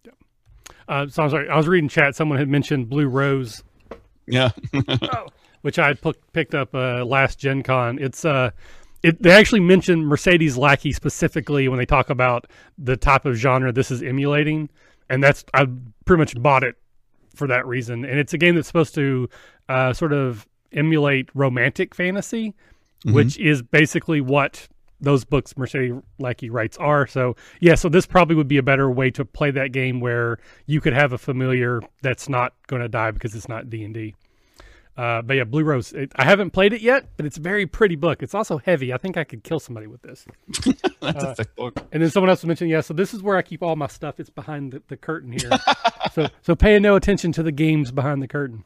Uh, so I'm sorry, I was reading chat. Someone had mentioned Blue Rose. Yeah. oh, which I p- picked up uh, last Gen Con. It's uh, it, they actually mention Mercedes Lackey specifically when they talk about the type of genre this is emulating. And that's, I pretty much bought it for that reason. And it's a game that's supposed to uh, sort of emulate romantic fantasy, mm-hmm. which is basically what those books Mercedes Lackey writes are. So yeah, so this probably would be a better way to play that game where you could have a familiar that's not going to die because it's not D and D. Uh, but yeah, Blue Rose, it, I haven't played it yet, but it's a very pretty book. It's also heavy. I think I could kill somebody with this. That's uh, a thick book. And then someone else mentioned, yeah, so this is where I keep all my stuff. It's behind the, the curtain here. so so pay no attention to the games behind the curtain.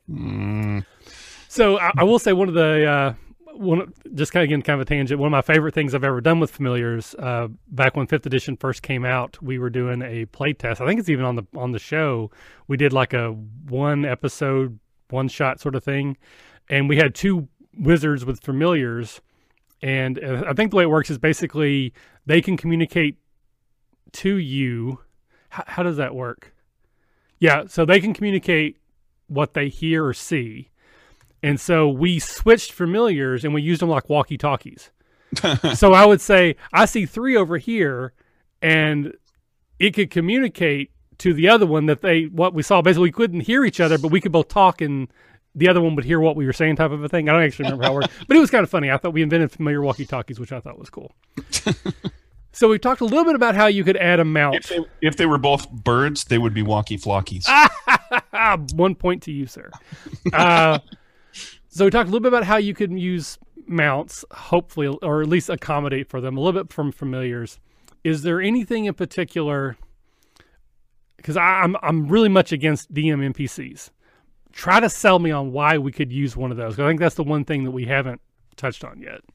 Mm. So I, I will say one of the... Uh, One, just kind of again, kind of a tangent. One of my favorite things I've ever done with familiars, uh, back when fifth edition first came out, we were doing a play test. I think it's even on the on the show. We did like a one episode, one shot sort of thing, and we had two wizards with familiars. And uh, I think the way it works is basically they can communicate to you. H- how does that work? Yeah, so they can communicate what they hear or see. And so we switched familiars and we used them like walkie-talkies. So I would say, I see three over here, and it could communicate to the other one that they, what we saw, basically we couldn't hear each other, but we could both talk and the other one would hear what we were saying, type of a thing. I don't actually remember how it worked, but it was kind of funny. I thought we invented familiar walkie-talkies, which I thought was cool. So we talked a little bit about how you could add a mount. If they, if they were both birds, they would be walkie-flockies. One point to you, sir. Uh, So we talked a little bit about how you could use mounts, hopefully, or at least accommodate for them, a little bit from familiars. Is there anything in particular, because I'm I'm really much against D M N P Cs. Try to sell me on why we could use one of those. I think that's the one thing that we haven't touched on yet.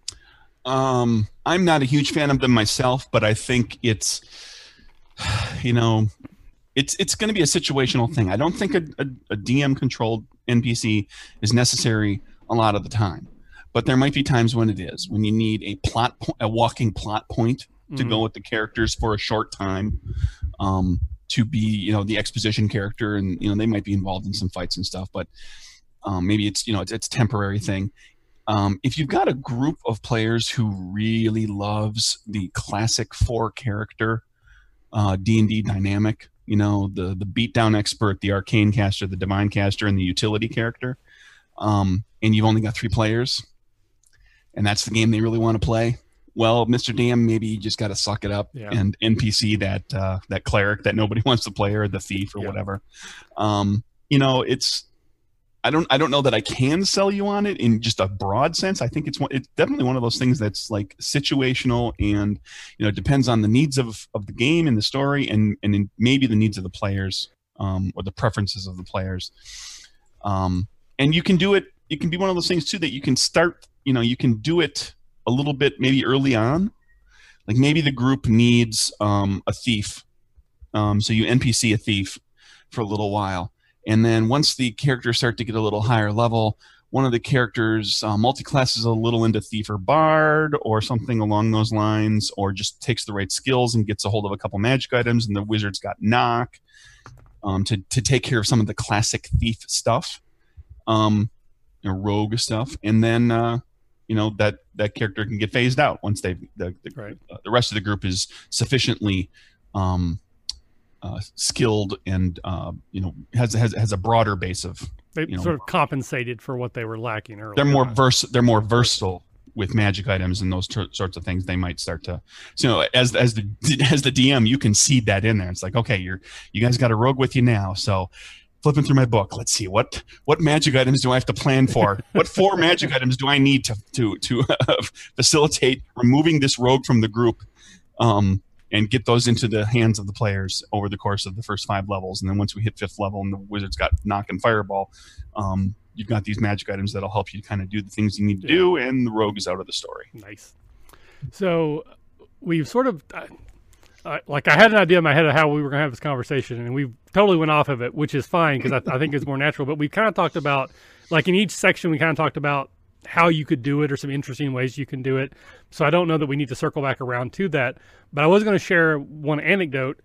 Um, I'm not a huge fan of them myself, but I think it's, you know, it's it's going to be a situational thing. I don't think a, a, a D M-controlled N P C is necessary a lot of the time, but there might be times when it is, when you need a plot, po- a walking plot point to mm-hmm. go with the characters for a short time, um, to be, you know, the exposition character, and you know they might be involved in some fights and stuff, but um, maybe it's you know it's, it's a temporary thing. Um, if you've got a group of players who really loves the classic four character uh, D and D dynamic. You know, the the beatdown expert, the arcane caster, the divine caster, and the utility character. Um, and you've only got three players, and that's the game they really want to play. well, Mister D M, maybe you just got to suck it up Yeah. and N P C that uh, that cleric that nobody wants to play, or the thief, or Yeah. whatever. Um, you know, it's I don't I don't know that I can sell you on it in just a broad sense. I think it's one, it's definitely one of those things that's like situational, and you know, it depends on the needs of, of the game and the story, and and in maybe the needs of the players, um, or the preferences of the players. Um, and you can do it. It can be one of those things too that you can start. You know, you can do it a little bit maybe early on. Like maybe the group needs um, a thief, um, so you N P C a thief for a little while. And then once the characters start to get a little higher level, one of the characters uh, multi-classes a little into thief or bard or something along those lines, or just takes the right skills and gets a hold of a couple magic items, and the wizard's got knock um, to, to take care of some of the classic thief stuff, um, you know, rogue stuff. And then, uh, you know, that, that character can get phased out once they the, the, Right. uh, the rest of the group is sufficiently um, Uh, skilled and uh, you know has has has a broader base of They you know, sort of compensated for what they were lacking earlier. they're more vers they're more versatile with magic items and those ter- sorts of things. They might start to, so, you know, as as the as the D M, you can seed that in there. It's like, okay, you're you guys got a rogue with you now, so flipping through my book, let's see what what magic items do I have to plan for? What four magic items do I need to to to uh, facilitate removing this rogue from the group? Um, and get those into the hands of the players over the course of the first five levels. And then once we hit fifth level and the wizard's got knock and fireball, um, you've got these magic items that'll help you kind of do the things you need to Yeah. do, and the rogue is out of the story. Nice. So we've sort of, uh, uh, like I had an idea in my head of how we were going to have this conversation, and we totally went off of it, which is fine because I, I think it's more natural. But we kind of talked about, like in each section, we kind of talked about how you could do it or some interesting ways you can do it. So I don't know that we need to circle back around to that, but I was going to share one anecdote.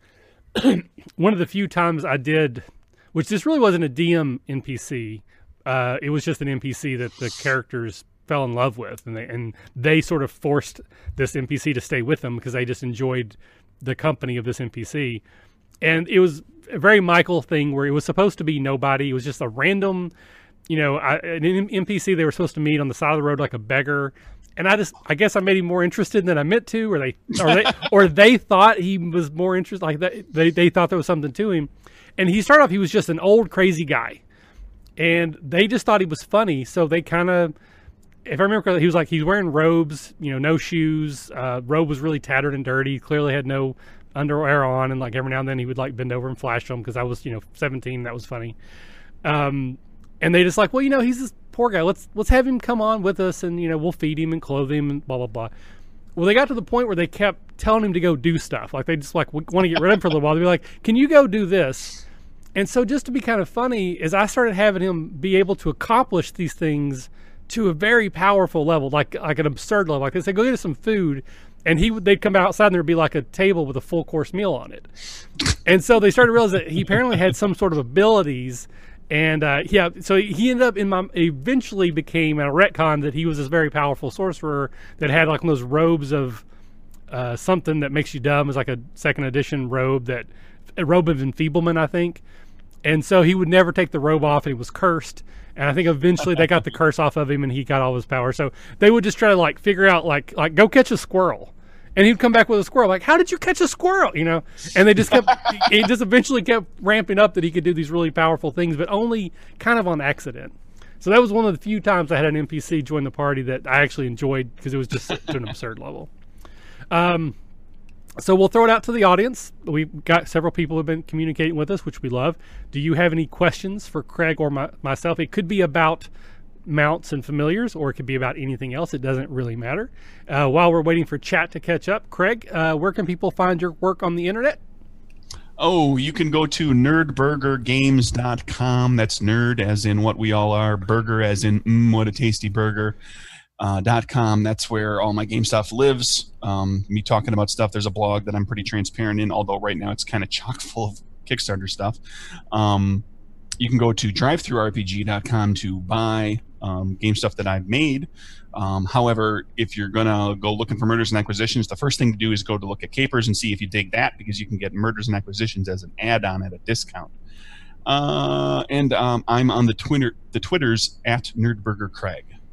One of the few times I did, which this really wasn't a D M N P C. Uh, it was just an N P C that the characters fell in love with, and they, and they sort of forced this N P C to stay with them because they just enjoyed the company of this N P C. And it was a very Michael thing where it was supposed to be nobody. It was just a random, you know, I, an N P C they were supposed to meet on the side of the road like a beggar, and I just, I guess I made him more interested than I meant to, or they, or they, or they thought he was more interested, like that. They they thought there was something to him, and he started off he was just an old crazy guy, and they just thought he was funny, so they kind of, if I remember correctly, he was like he's wearing robes, you know, no shoes, uh, robe was really tattered and dirty, clearly had no underwear on, and like every now and then he would like bend over and flash them because I was, you know, seventeen, that was funny. Um, And they just like, well, you know, he's this poor guy. Let's let's have him come on with us, and you know, we'll feed him and clothe him and blah blah blah. Well, they got to the point where they kept telling him to go do stuff. Like they just like want to get rid of him for a little while. They'd be like, "Can you go do this?" And so, just to be kind of funny, is I started having him be able to accomplish these things to a very powerful level, like like an absurd level. Like they say, "Go get us some food," and he would they'd come outside and there'd be like a table with a full course meal on it. And so they started to realize that he apparently had some sort of abilities. And uh, yeah, so he ended up in my eventually became a retcon that he was this very powerful sorcerer that had like one of those robes of uh, something that makes you dumb. It's like a second edition robe that a robe of enfeeblement, I think. And so he would never take the robe off, and he was cursed. And I think eventually they got the curse off of him, and he got all his power. So they would just try to like figure out like like go catch a squirrel. And he'd come back with a squirrel. Like, how did you catch a squirrel? You know, and they just kept, it just eventually kept ramping up that he could do these really powerful things, but only kind of on accident. So that was one of the few times I had an N P C join the party that I actually enjoyed because it was just to an absurd level. Um, so we'll throw it out to the audience. We've got several people who have been communicating with us, which we love. Do you have any questions for Craig or my, myself? It could be about mounts and familiars, or it could be about anything else. It doesn't really matter. Uh, while we're waiting for chat to catch up, Craig, uh, where can people find your work on the internet? Oh, you can go to nerd burger games dot com. That's nerd as in what we all are, burger as in mm, what a tasty burger. Uh, dot com. That's where all my game stuff lives. Um, me talking about stuff. There's a blog that I'm pretty transparent in, although right now it's kind of chock full of Kickstarter stuff. Um, you can go to drive through R P G dot com to buy um, game stuff that I've made. Um, however, if you're going to go looking for Murders and Acquisitions, the first thing to do is go to look at Capers and see if you dig that, because you can get Murders and Acquisitions as an add-on at a discount. Uh, and um, I'm on the Twitter, the Twitters at NerdburgerCraig.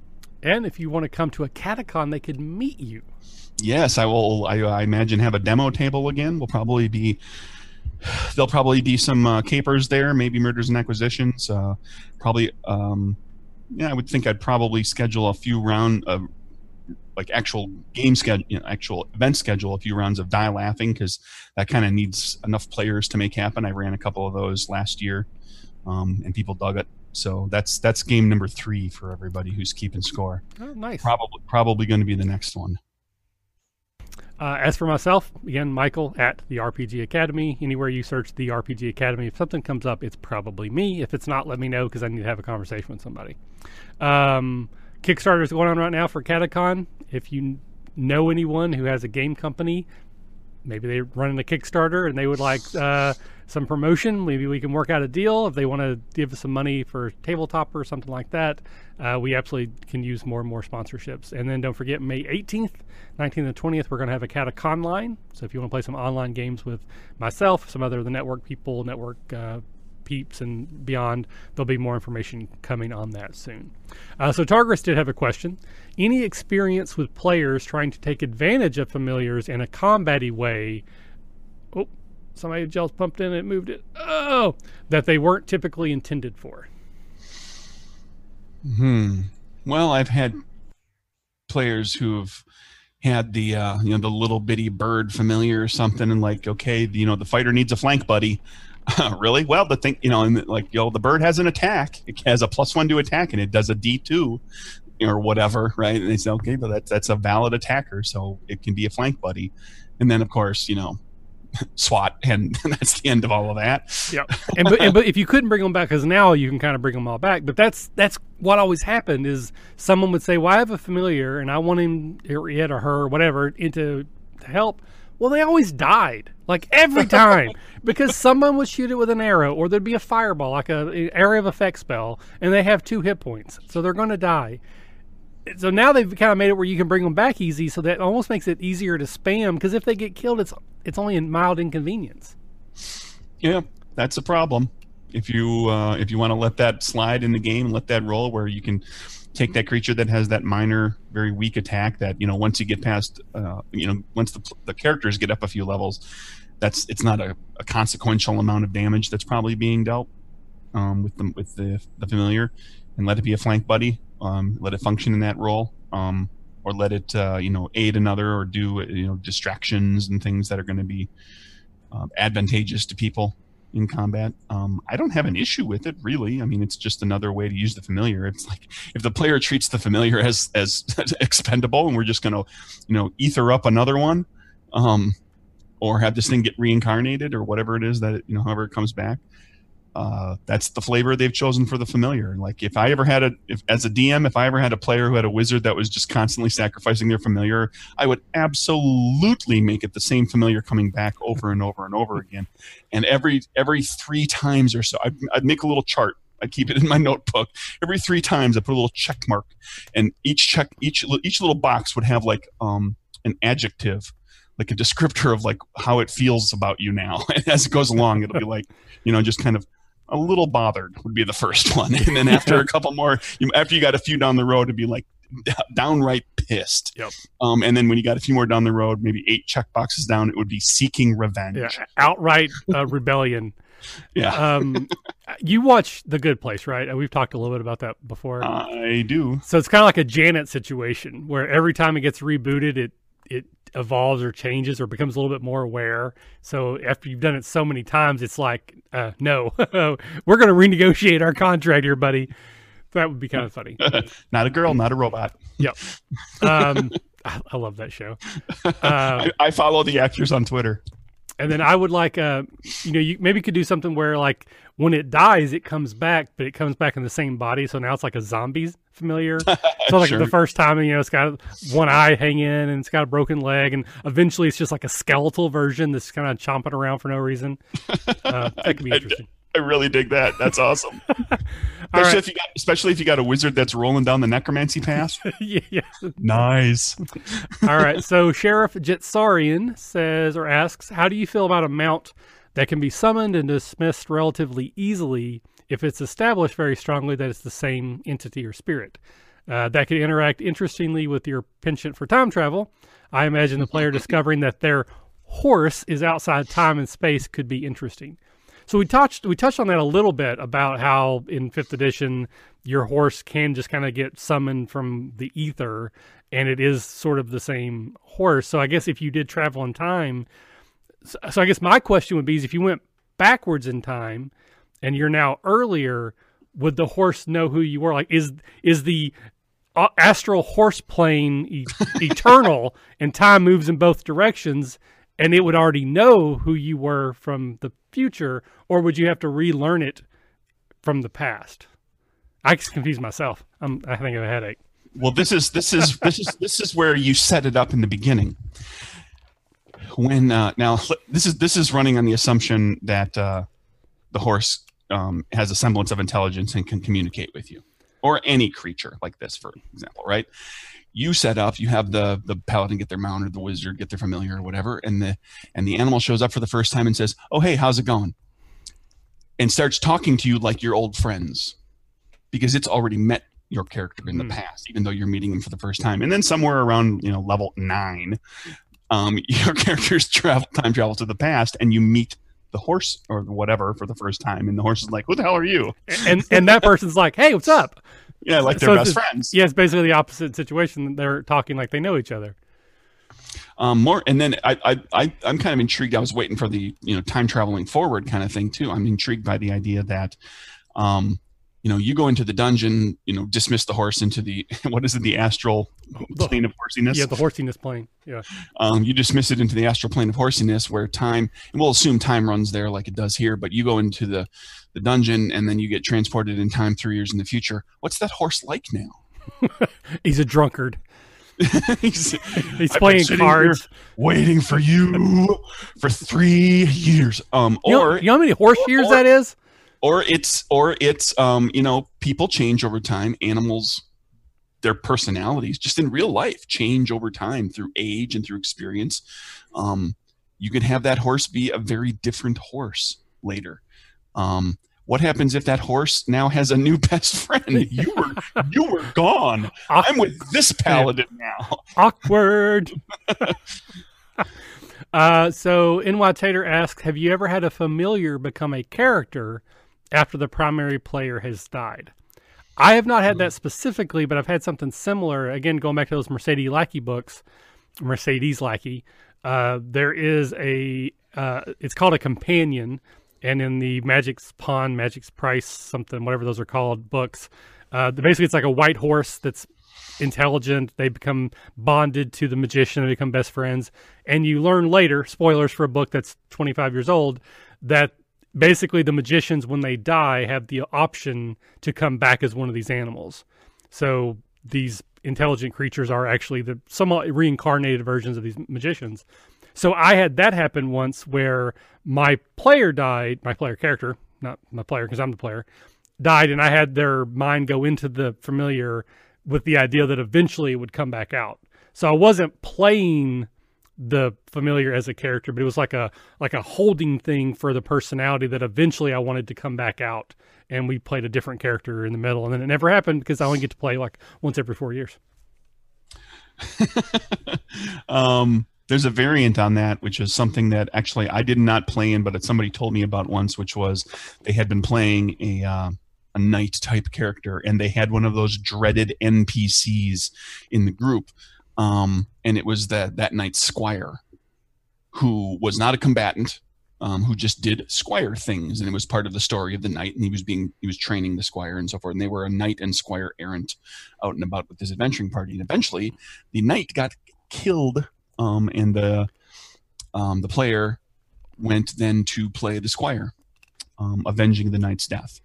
And if you want to come to a Catacon, they could meet you. Yes, I will. I, I imagine have a demo table again. Will probably be. There'll probably be some uh, capers there, maybe murders and acquisitions. Uh, probably, um, yeah, I would think I'd probably schedule a few round of like actual game schedule, you know, actual event schedule, a few rounds of Die Laughing, because that kind of needs enough players to make happen. I ran a couple of those last year, um, and people dug it. So that's that's game number three for everybody who's keeping score. Oh, nice. Probably probably going to be the next one. Uh, as for myself, again, Michael at the R P G Academy. Anywhere you search the R P G Academy, if something comes up, it's probably me. If it's not, let me know because I need to have a conversation with somebody. Um, Kickstarter is going on right now for Catacon. If you know anyone who has a game company, maybe they're running a Kickstarter and they would like uh, some promotion, maybe we can work out a deal. If they want to give us some money for tabletop or something like that, uh, we absolutely can use more and more sponsorships. And then don't forget, May eighteenth, nineteenth, and twentieth, we're going to have a Catacon line. So if you want to play some online games with myself, some other of the network people, network uh, peeps and beyond, there'll be more information coming on that soon. Uh, so Targris did have a question. Any experience with players trying to take advantage of familiars in a combat-y way? Oh, somebody just pumped in and it moved it. Oh, that they weren't typically intended for. Hmm. Well, I've had players who've had the uh, you know the little bitty bird familiar or something, and like, okay, you know, the fighter needs a flank buddy. Really? Well, the thing, you know, and like, you know, the bird has an attack. It has a plus one to attack, and it does a D two or whatever, right? And they say, okay, but that's that's a valid attacker, so it can be a flank buddy. And then, of course, you know, SWAT, and that's the end of all of that. Yep. And but, and but if you couldn't bring them back, because now you can kind of bring them all back. But that's that's what always happened is someone would say, well, I have a familiar, and I want him, or it or her, or whatever, into to help. Well, they always died, like every time, because someone would shoot it with an arrow, or there'd be a fireball, like a, a area of effect spell, and they have two hit points, so they're going to die. So now they've kind of made it where you can bring them back easy, so that almost makes it easier to spam, because if they get killed, it's it's only a mild inconvenience. Yeah, that's a problem. If you uh, if you want to let that slide in the game, let that roll, where you can take that creature that has that minor, very weak attack that, you know, once you get past, uh, you know, once the, the characters get up a few levels, that's it's not a, a consequential amount of damage that's probably being dealt um, with the with the, the familiar, and let it be a flank buddy. Um, let it function in that role, um, or let it, uh, you know, aid another, or do, you know, distractions and things that are going to be uh, advantageous to people in combat. Um, I don't have an issue with it, really. I mean, it's just another way to use the familiar. It's like if the player treats the familiar as as, as expendable, and we're just going to, you know, ether up another one, um, or have this thing get reincarnated, or whatever it is that it, you know, however it comes back. Uh, that's the flavor they've chosen for the familiar. Like if I ever had a, if, as a D M, if I ever had a player who had a wizard that was just constantly sacrificing their familiar, I would absolutely make it the same familiar coming back over and over and over again. And every every three times or so, I'd, I'd make a little chart. I keep it in my notebook. Every three times, I put a little check mark, and each check, each each little box would have like um, an adjective, like a descriptor of like how it feels about you now. And as it goes along, it'll be like, you know, just kind of a little bothered would be the first one, and then after a couple more, you, after you got a few down the road, it'd be like d- downright pissed. Yep. Um, and then when you got a few more down the road, maybe eight check boxes down, it would be seeking revenge. Yeah, outright uh, rebellion. Yeah. um, you watch The Good Place, right? We've talked a little bit about that before. I do. So it's kind of like a Janet situation where every time it gets rebooted, it it evolves or changes or becomes a little bit more aware. So after you've done it so many times, it's like, uh, no, we're going to renegotiate our contract here, buddy. That would be kind of funny. Not a girl, not a robot. Yep. Um, I, I love that show. Uh, I, I follow the actors on Twitter. And then I would like, uh, you know, you maybe could do something where like when it dies, it comes back, but it comes back in the same body. So now it's like a zombie familiar. So like Sure. the first time, you know, it's got one eye hanging and it's got a broken leg, and eventually it's just like a skeletal version that's kind of chomping around for no reason. Uh, that could be interesting. I really dig that. That's awesome. especially right. if you got, especially if you got a wizard that's rolling down the necromancy path. yeah, yeah. Nice. All right. So Sheriff Jetsarian says or asks, how do you feel about a mount that can be summoned and dismissed relatively easily if it's established very strongly that it's the same entity or spirit? uh, that could interact interestingly with your penchant for time travel. I imagine the player discovering that their horse is outside time and space could be interesting. So we touched we touched on that a little bit about how in fifth edition your horse can just kind of get summoned from the ether, and it is sort of the same horse. So I guess if you did travel in time, so, so I guess my question would be is if you went backwards in time and you're now earlier, would the horse know who you were? Like, is is the uh, astral horse plane e- eternal and time moves in both directions, and it would already know who you were from the future, or would you have to relearn it from the past? I just confuse myself. I'm, I think I have a headache. Well, this is this is this is this is where you set it up in the beginning. When uh, now this is this is running on the assumption that uh, the horse um, has a semblance of intelligence and can communicate with you, or any creature like this, for example, right? You set up, you have the the paladin get their mount, or the wizard get their familiar, or whatever, and the and the animal shows up for the first time and says, "Oh, hey, how's it going?" and starts talking to you like your old friends, because it's already met your character in the mm. past, even though you're meeting them for the first time. And then somewhere around, you know, level nine, um, your characters travel time travel to the past, and you meet the horse or whatever for the first time, and the horse is like, "Who the hell are you?" And and that person's like, "Hey, what's up?" Yeah, like they're so best friends. Yeah, it's basically the opposite situation. They're talking like they know each other. Um, more, and then I, I, I, I'm kind of intrigued. I was waiting for the, you know, time traveling forward kind of thing too. I'm intrigued by the idea that, um, you know, you go into the dungeon, you know, dismiss the horse into the, what is it, the astral the, plane of horsiness? Yeah, the horsiness plane. Yeah. Um, you dismiss it into the astral plane of horsiness, where time, and we'll assume time runs there like it does here, but you go into the, the dungeon and then you get transported in time three years in the future. What's that horse like now? He's a drunkard. he's he's playing cards, waiting for you for three years. Um, you or know, you know how many horse or, years or, that is? Or it's or it's um, you know, people change over time. Animals, their personalities, just in real life, change over time through age and through experience. Um, you could have that horse be a very different horse later. Um, What happens if that horse now has a new best friend? You were you were gone. I'm with this paladin now. Awkward. uh, so N Y Tater asks, have you ever had a familiar become a character after the primary player has died? I have not had that specifically, but I've had something similar. Again, going back to those Mercedes Lackey books, Mercedes Lackey, uh, there is a, uh, it's called a companion. And in the Magic's Pawn, Magic's Price, something, whatever those are called, books, uh, basically it's like a white horse that's intelligent. They become bonded to the magician. They become best friends. And you learn later, spoilers for a book that's twenty-five years old, that basically the magicians, when they die, have the option to come back as one of these animals. So these intelligent creatures are actually the somewhat reincarnated versions of these magicians. So I had that happen once where my player died, my player character, not my player because I'm the player, died, and I had their mind go into the familiar with the idea that eventually it would come back out. So I wasn't playing the familiar as a character, but it was like a like a holding thing for the personality that eventually I wanted to come back out, and we played a different character in the middle, and then it never happened because I only get to play like once every four years. um. There's a variant on that, which is something that actually I did not play in, but it's somebody told me about once, which was they had been playing a uh, a knight type character, and they had one of those dreaded N P Cs in the group, um, and it was that that knight's squire, who was not a combatant, um, who just did squire things, and it was part of the story of the knight, and he was being he was training the squire and so forth, and they were a knight and squire errant out and about with this adventuring party, and eventually the knight got killed. Um, and the um, the player went then to play the squire, um, avenging the knight's death.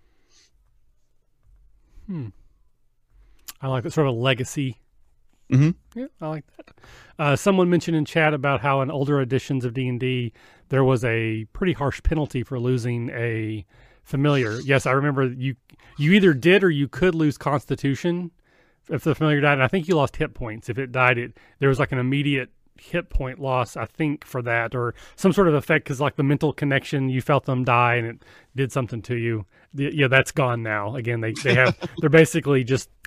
Hmm. I like that sort of a legacy. Mm-hmm. Yeah, I like that. Uh, someone mentioned in chat about how in older editions of D and D there was a pretty harsh penalty for losing a familiar. Yes, I remember you. You either did or you could lose Constitution if the familiar died, and I think you lost hit points if it died. It there was like an immediate hit point loss, I think, for that, or some sort of effect because like the mental connection, you felt them die and it did something to you. The, yeah, that's gone now. Again, they they have they're basically just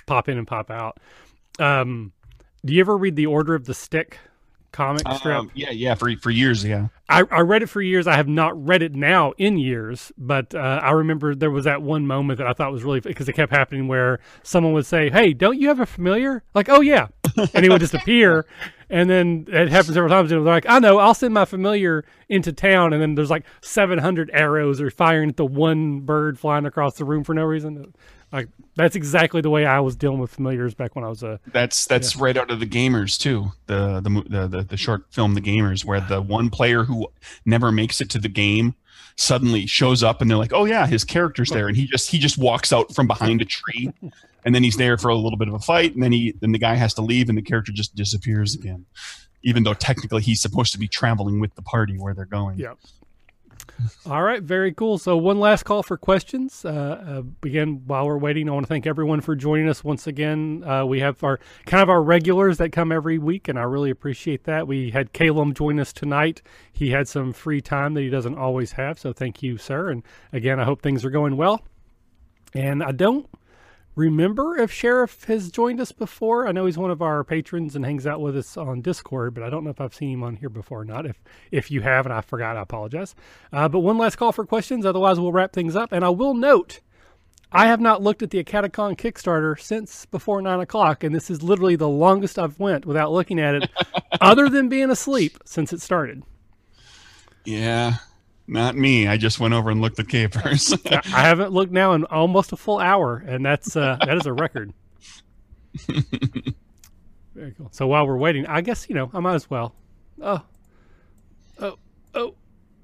pop in and pop out. Um, do you ever read the Order of the Stick comic strip? Um, yeah, yeah, for for years, yeah. I, I read it for years. I have not read it now in years, but uh, I remember there was that one moment that I thought was really, because it kept happening where someone would say, "Hey, don't you have a familiar?" Like, "Oh yeah," and he would just appear, and then it happens several times, and they're like, "I know, I'll send my familiar into town," and then there's like seven hundred arrows are firing at the one bird flying across the room for no reason. Like, that's exactly the way I was dealing with familiars back when I was a. That's that's yeah. right out of The Gamers too. The, the the the the short film The Gamers, where the one player who never makes it to the game suddenly shows up, and they're like, "Oh yeah, his character's there," and he just he just walks out from behind a tree, and then he's there for a little bit of a fight, and then he then the guy has to leave, and the character just disappears again, even though technically he's supposed to be traveling with the party where they're going. Yeah. All right, very cool. So one last call for questions. Uh, uh, again, while we're waiting, I want to thank everyone for joining us once again. Uh, we have our kind of our regulars that come every week, and I really appreciate that. We had Caleb join us tonight. He had some free time that he doesn't always have, so thank you, sir. And again, I hope things are going well. And I don't remember if Sheriff has joined us before. I know he's one of our patrons and hangs out with us on Discord, but I don't know if I've seen him on here before or not. If if you have and I forgot, I apologize. Uh, but one last call for questions. Otherwise, we'll wrap things up. And I will note, I have not looked at the Acaticon Kickstarter since before nine o'clock, and this is literally the longest I've went without looking at it, other than being asleep since it started. Yeah. Not me. I just went over and looked at capers. I haven't looked now in almost a full hour, and that's uh, that is a record. Very cool. So while we're waiting, I guess, you know, I might as well. Oh, oh, oh.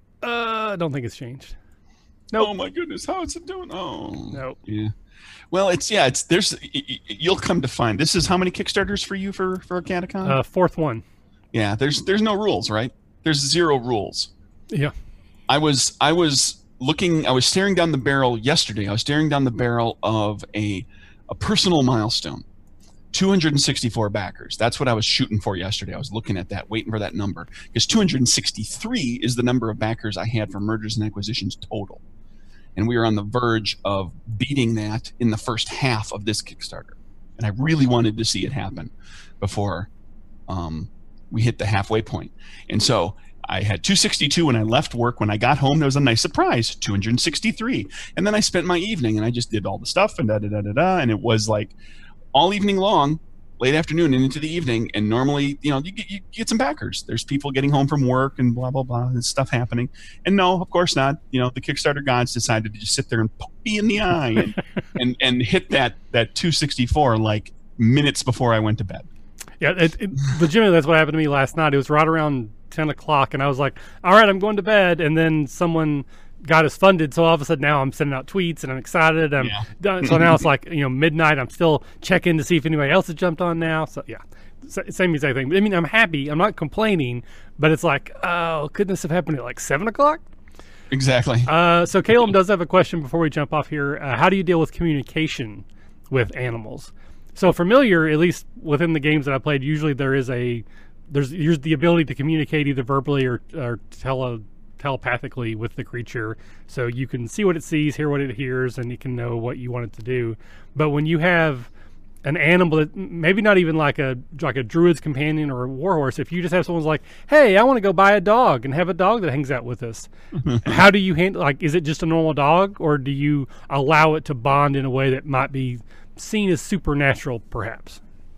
Uh, I don't think it's changed. No. Nope. Oh my goodness, how is it doing? Oh, no. Nope. Yeah. Well, it's yeah. It's there's. You'll come to find this is how many Kickstarters for you for for Acaticon? Uh, fourth one. Yeah. There's there's no rules, right? There's zero rules. Yeah. I was I was looking I was staring down the barrel yesterday. I was staring down the barrel of a a personal milestone. two hundred sixty-four backers. That's what I was shooting for yesterday. I was looking at that, waiting for that number. Because two hundred sixty-three is the number of backers I had for mergers and acquisitions total. And we are on the verge of beating that in the first half of this Kickstarter. And I really wanted to see it happen before um, we hit the halfway point. And so I had two sixty-two when I left work. When I got home, there was a nice surprise, two hundred sixty-three. And then I spent my evening and I just did all the stuff and da da da da da. And it was like all evening long, late afternoon and into the evening. And normally, you know, you get, you get some backers. There's people getting home from work and blah, blah, blah, and stuff happening. And no, of course not. You know, the Kickstarter gods decided to just sit there and poke me in the eye and, and, and hit that, that two sixty-four like minutes before I went to bed. Yeah, it, it, legitimately, that's what happened to me last night. It was right around ten o'clock, and I was like, all right, I'm going to bed. And then someone got us funded, so all of a sudden now I'm sending out tweets, and I'm excited. I'm yeah. done. So now it's like, you know, midnight. I'm still checking to see if anybody else has jumped on now. So, yeah, same exact thing. I mean, I'm happy. I'm not complaining, but it's like, oh, couldn't this have happened at like seven o'clock? Exactly. Uh, so Caleb does have a question before we jump off here. Uh, how do you deal with communication with animals? So familiar, at least within the games that I played, usually there is a there's there's the ability to communicate either verbally or or tele, telepathically with the creature, so you can see what it sees, hear what it hears, and you can know what you want it to do. But when you have an animal that maybe not even like a like a druid's companion or a warhorse, if you just have someone's like, hey, I want to go buy a dog and have a dog that hangs out with us, how do you handle, like, is it just a normal dog, or do you allow it to bond in a way that might be seen as supernatural, perhaps?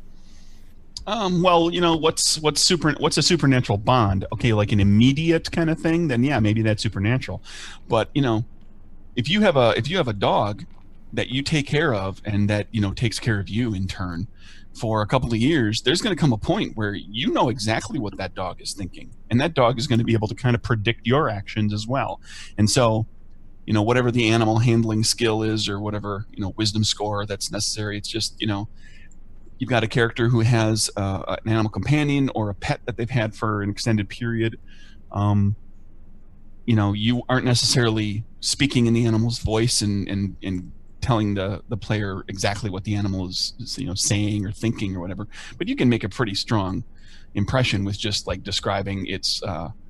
Um, well, you know, what's what's super what's a supernatural bond? Okay, like an immediate kind of thing, then yeah, maybe that's supernatural. But, you know, if you have a if you have a dog that you take care of and that, you know, takes care of you in turn for a couple of years, there's going to come a point where you know exactly what that dog is thinking, and that dog is going to be able to kind of predict your actions as well. And so, you know, whatever the animal handling skill is, or whatever, you know, wisdom score that's necessary, it's just, you know, you've got a character who has uh, an animal companion or a pet that they've had for an extended period. Um, you know, you aren't necessarily speaking in the animal's voice and, and, and telling the, the player exactly what the animal is, is, you know, saying or thinking or whatever, but you can make a pretty strong impression with just like describing its, uh,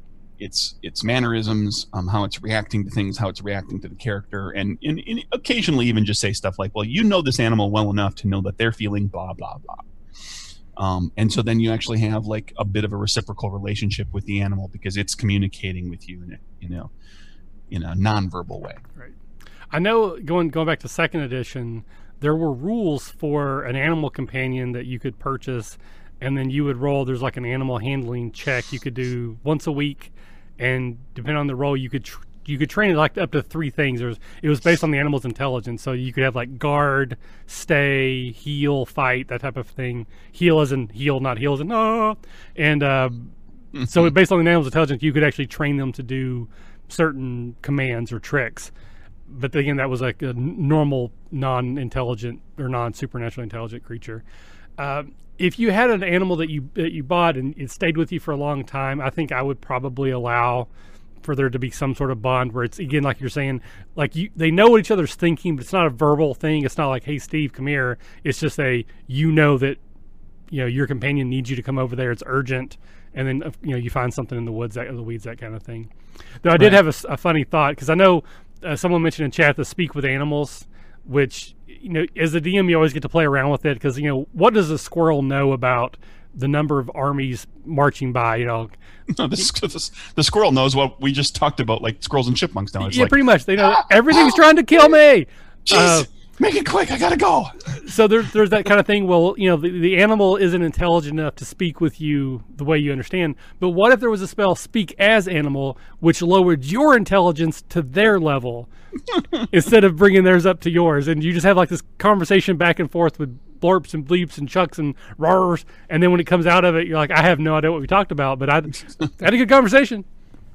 its its mannerisms, um, how it's reacting to things, how it's reacting to the character, and, and, and occasionally even just say stuff like, well, you know this animal well enough to know that they're feeling blah, blah, blah. Um, and so then you actually have like a bit of a reciprocal relationship with the animal because it's communicating with you in a, you know, in a nonverbal way. Right. I know going going back to second edition, there were rules for an animal companion that you could purchase, and then you would roll. There's like an animal handling check you could do once a week, and depending on the role, you could tr- you could train it like up to three things. There was, it was based on the animal's intelligence, so you could have like guard, stay, heal, fight, that type of thing. Heal as in heal, not heal as in no. And uh, mm-hmm. so based on the animal's intelligence, you could actually train them to do certain commands or tricks. But again, that was like a normal, non-intelligent or non-supernaturally intelligent creature. Uh, if you had an animal that you that you bought and it stayed with you for a long time, I think I would probably allow for there to be some sort of bond where it's, again, like you're saying, like you, they know what each other's thinking, but it's not a verbal thing. It's not like, hey, Steve, come here. It's just a, you know that, you know, your companion needs you to come over there. It's urgent. And then, you know, you find something in the woods, that, the weeds, that kind of thing. Though I did right. have a, a funny thought, because I know uh, someone mentioned in chat the speak with animals, which, you know, as a D M, you always get to play around with it because, you know, what does a squirrel know about the number of armies marching by, you know? No, the, the, the squirrel knows what we just talked about, like squirrels and chipmunks now. It's yeah, like, pretty much. They know ah, everything's ah, trying to kill me. Jeez, uh, make it quick. I got to go. So there's, there's that kind of thing. Well, you know, the, the animal isn't intelligent enough to speak with you the way you understand. But what if there was a spell, speak as animal, which lowered your intelligence to their level instead of bringing theirs up to yours? And you just have like this conversation back and forth with blurps and bleeps and chucks and roars, and then when it comes out of it, you're like, I have no idea what we talked about, but I had a good conversation.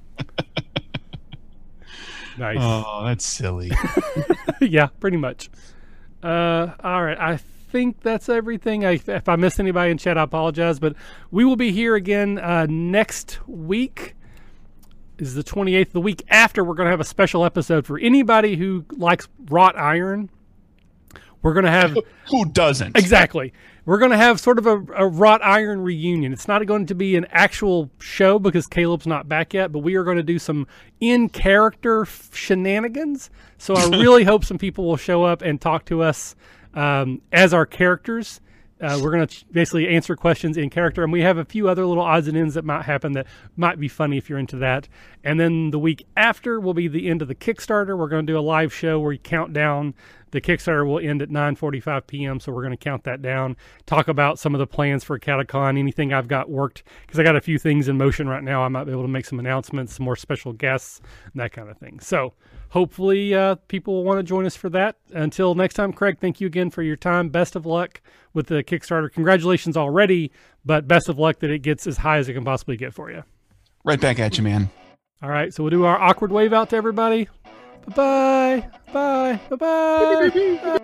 Nice. Oh, that's silly. Yeah, pretty much. Uh, all right, I think that's everything. I, if I missed anybody in chat, I apologize, but we will be here again uh, next week. Is the twenty-eighth. The week after, we're going to have a special episode for anybody who likes wrought iron. We're going to have... Who doesn't? Exactly. We're going to have sort of a, a wrought iron reunion. It's not going to be an actual show because Caleb's not back yet, but we are going to do some in-character shenanigans. So I really hope some people will show up and talk to us um, as our characters. Uh, we're going to basically answer questions in character, and we have a few other little odds and ends that might happen that might be funny if you're into that. And then the week after will be the end of the Kickstarter. We're going to do a live show where we count down. The Kickstarter will end at nine forty-five p.m., so we're going to count that down, talk about some of the plans for Catacon, anything I've got worked, because I got a few things in motion right now. I might be able to make some announcements, some more special guests, and that kind of thing. So hopefully uh, people will want to join us for that. Until next time, Craig, thank you again for your time. Best of luck with the Kickstarter. Congratulations already, but best of luck that it gets as high as it can possibly get for you. Right back at you, man. All right, so we'll do our awkward wave out to everybody. Bye-bye. Bye. Bye-bye.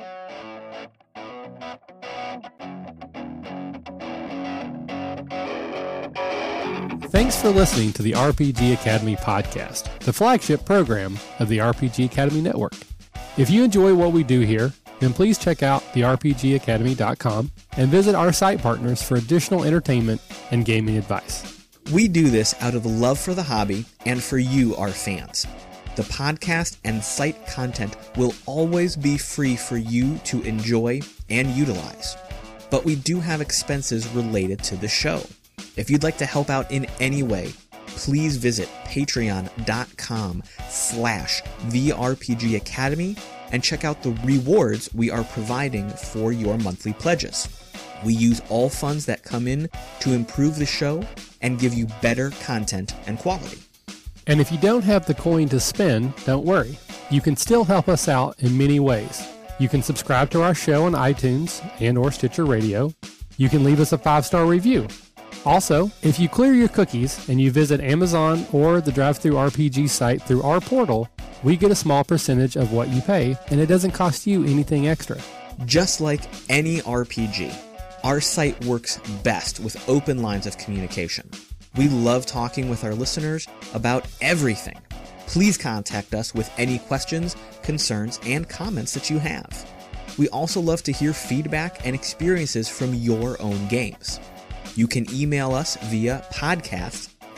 Thanks for listening to the R P G Academy podcast, the flagship program of the R P G Academy Network. If you enjoy what we do here, then please check out the r p g academy dot com and visit our site partners for additional entertainment and gaming advice. We do this out of love for the hobby and for you, our fans. The podcast and site content will always be free for you to enjoy and utilize. But we do have expenses related to the show. If you'd like to help out in any way, please visit patreon.com slash the RPG Academy and check out the rewards we are providing for your monthly pledges. We use all funds that come in to improve the show and give you better content and quality. And if you don't have the coin to spend, don't worry. You can still help us out in many ways. You can subscribe to our show on iTunes and or Stitcher Radio. You can leave us a five-star review. Also, if you clear your cookies and you visit Amazon or the Drive-Thru R P G site through our portal, we get a small percentage of what you pay, and it doesn't cost you anything extra. Just like any R P G, our site works best with open lines of communication. We love talking with our listeners about everything. Please contact us with any questions, concerns, and comments that you have. We also love to hear feedback and experiences from your own games. You can email us via podcast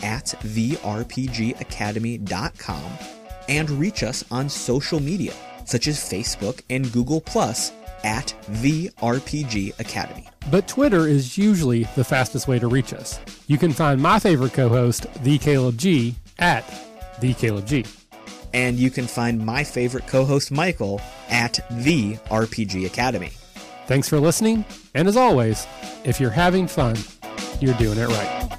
at the r p g academy dot com and reach us on social media, such as Facebook and Google Plus, at the R P G Academy. But Twitter is usually the fastest way to reach us. You can find my favorite co-host, The Caleb G, at The Caleb G. And you can find my favorite co-host, Michael, at the R P G Academy. Thanks for listening, and as always, if you're having fun, you're doing it right.